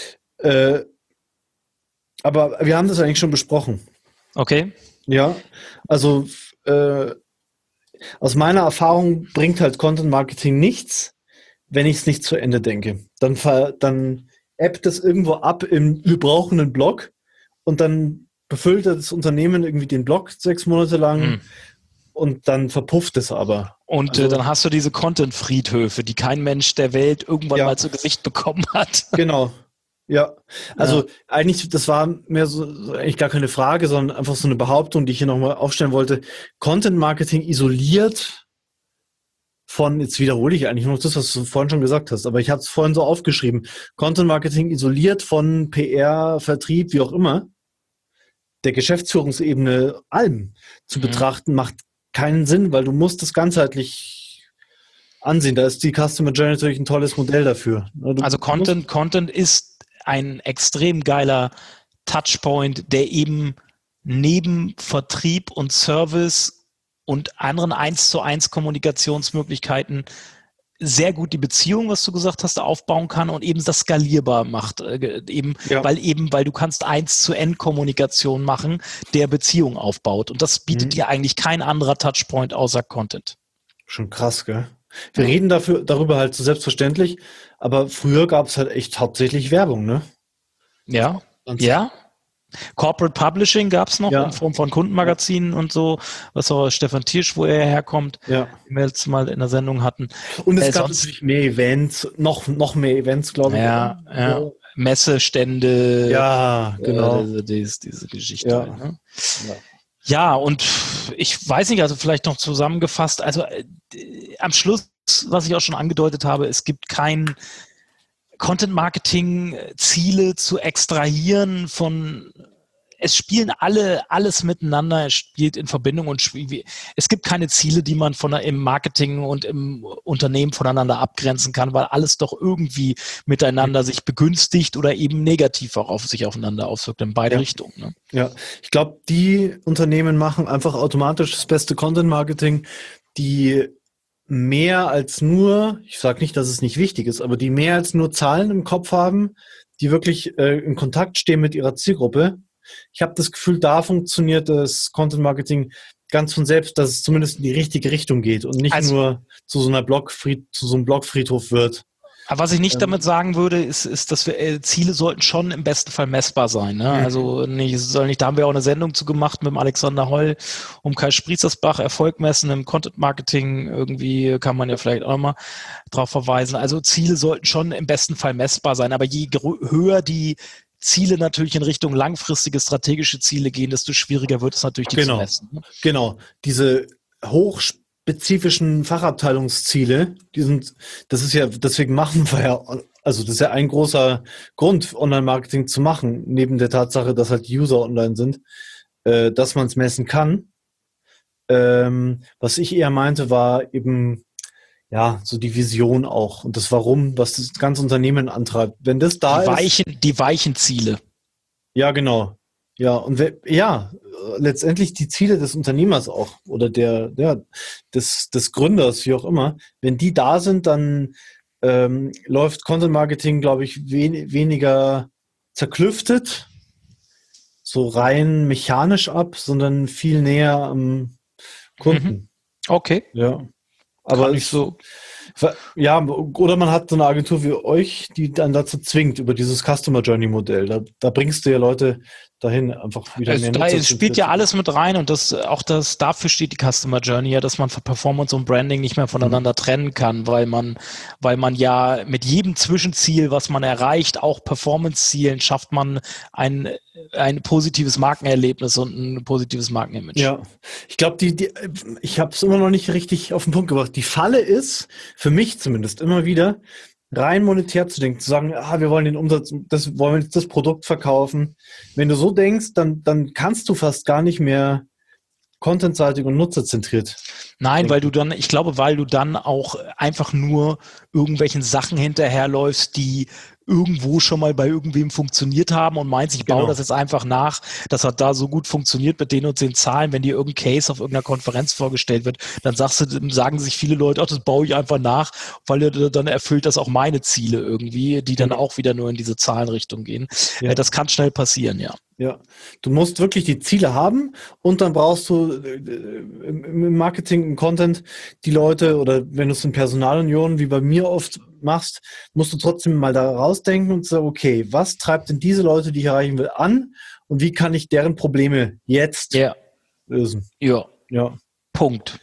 Aber wir haben das eigentlich schon besprochen. Okay. Ja, also aus meiner Erfahrung bringt halt Content Marketing nichts, wenn ich es nicht zu Ende denke. Dann ebbt es irgendwo ab wir brauchen einen Blog und dann befüllt das Unternehmen irgendwie den Blog 6 Monate lang und dann verpufft es aber. Und dann hast du diese Content-Friedhöfe, die kein Mensch der Welt irgendwann mal zu Gesicht bekommen hat. Genau. Ja, also eigentlich, das war mehr so eigentlich gar keine Frage, sondern einfach so eine Behauptung, die ich hier nochmal aufstellen wollte. Content Marketing isoliert von, jetzt wiederhole ich eigentlich noch das, was du vorhin schon gesagt hast, aber ich habe es vorhin so aufgeschrieben. Content Marketing isoliert von PR, Vertrieb, wie auch immer, der Geschäftsführungsebene allem zu betrachten, macht keinen Sinn, weil du musst das ganzheitlich ansehen. Da ist die Customer Journey natürlich ein tolles Modell dafür. Also Content ist ein extrem geiler Touchpoint, der eben neben Vertrieb und Service und anderen 1:1 Kommunikationsmöglichkeiten sehr gut die Beziehung, was du gesagt hast, aufbauen kann und eben das skalierbar macht. Weil du kannst 1:N Kommunikation machen, der Beziehung aufbaut. Und das bietet dir eigentlich kein anderer Touchpoint außer Content. Schon krass, gell? Wir reden darüber halt so selbstverständlich, aber früher gab es halt echt hauptsächlich Werbung, ne? Ja. Corporate Publishing gab es noch in Form von Kundenmagazinen und so, was auch Stefan Tiersch, wo er herkommt, den wir jetzt mal in der Sendung hatten. Und es gab natürlich mehr Events, noch mehr Events, glaube ich. Messestände. Ja, genau. Diese Geschichte. Ja. Ne? Ja. Ja, und ich weiß nicht, also vielleicht noch zusammengefasst, also am Schluss, was ich auch schon angedeutet habe, es gibt kein Content-Marketing-Ziele zu extrahieren von, es spielen alles miteinander, es spielt in Verbindung und es gibt keine Ziele, die man im Marketing und im Unternehmen voneinander abgrenzen kann, weil alles doch irgendwie miteinander sich begünstigt oder eben negativ auch sich aufeinander auswirkt, in beide Richtungen. Ne? Ja, ich glaube, die Unternehmen machen einfach automatisch das beste Content-Marketing, die mehr als nur, ich sage nicht, dass es nicht wichtig ist, aber die mehr als nur Zahlen im Kopf haben, die wirklich in Kontakt stehen mit ihrer Zielgruppe. Ich habe das Gefühl, da funktioniert das Content-Marketing ganz von selbst, dass es zumindest in die richtige Richtung geht und nicht nur zu so einem Blockfriedhof wird. Aber was ich nicht damit sagen würde, ist, dass wir Ziele sollten schon im besten Fall messbar sein. Ne? Also da haben wir auch eine Sendung zu gemacht mit dem Alexander Holl um Kai Sprietzersbach, Erfolg messen im Content Marketing. Irgendwie kann man ja vielleicht auch mal drauf verweisen. Also Ziele sollten schon im besten Fall messbar sein. Aber je höher die Ziele natürlich in Richtung langfristige strategische Ziele gehen, desto schwieriger wird es natürlich, die zu messen. Ne? Genau. Diese hochspezifischen Fachabteilungsziele, deswegen machen wir ja, also das ist ja ein großer Grund, Online-Marketing zu machen, neben der Tatsache, dass halt die User online sind, dass man es messen kann. Was ich eher meinte, war eben, ja, so die Vision auch und das Warum, was das ganze Unternehmen antreibt. Wenn das da ist. Die weichen Ziele. Ja, genau. Ja, und letztendlich die Ziele des Unternehmers auch oder des Gründers, wie auch immer, wenn die da sind, dann läuft Content Marketing, glaube ich, weniger zerklüftet, so rein mechanisch ab, sondern viel näher am Kunden. Okay. Ja. Aber nicht so. Ja, oder man hat so eine Agentur wie euch, die dann dazu zwingt, über dieses Customer Journey Modell. Da bringst du ja Leute dahin, einfach wieder mehr Nutzer. Es spielt ja alles mit rein und dafür steht die Customer Journey ja, dass man für Performance und Branding nicht mehr voneinander trennen kann, weil man ja mit jedem Zwischenziel, was man erreicht, auch Performance-Zielen, schafft man ein positives Markenerlebnis und ein positives Markenimage. Ja, ich glaube, ich habe es immer noch nicht richtig auf den Punkt gebracht. Die Falle ist, für mich zumindest, immer wieder, rein monetär zu denken, zu sagen, wir wollen den Umsatz, wollen wir das Produkt verkaufen. Wenn du so denkst, dann kannst du fast gar nicht mehr contentseitig und nutzerzentriert. Nein, weil du dann auch einfach nur irgendwelchen Sachen hinterherläufst, die irgendwo schon mal bei irgendwem funktioniert haben und meinst, ich baue das jetzt einfach nach. Das hat da so gut funktioniert mit den und den Zahlen. Wenn dir irgendein Case auf irgendeiner Konferenz vorgestellt wird, dann sagen sich viele Leute, das baue ich einfach nach, weil dann erfüllt das auch meine Ziele irgendwie, die dann auch wieder nur in diese Zahlenrichtung gehen. Ja. Das kann schnell passieren, ja. Ja, du musst wirklich die Ziele haben und dann brauchst du im Marketing, im Content die Leute oder wenn du es in Personalunion wie bei mir oft machst, musst du trotzdem mal da rausdenken und sagen, okay, was treibt denn diese Leute, die ich erreichen will, an und wie kann ich deren Probleme jetzt lösen? Ja. Ja. Punkt.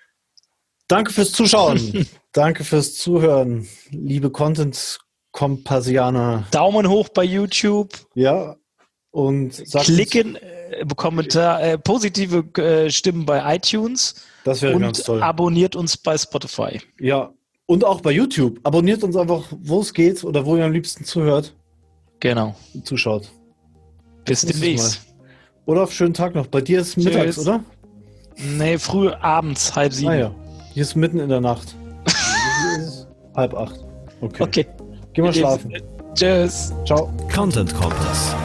Danke fürs Zuschauen. Danke fürs Zuhören, liebe Content-Kompasianer. Daumen hoch bei YouTube. Ja. Und klicken, Kommentar, positive Stimmen bei iTunes. Das wäre ganz toll. Abonniert uns bei Spotify. Ja, und auch bei YouTube. Abonniert uns einfach, wo es geht oder wo ihr am liebsten zuhört. Genau. Zuschaut. Bis demnächst. Oder auf schönen Tag noch. Bei dir ist mittags, oder? Nee, früh abends, 6:30. Ah ja, hier ist mitten in der Nacht. Hier ist 7:30. Okay. Okay. Geh mal schlafen. Tschüss. Ciao. Content Kompass.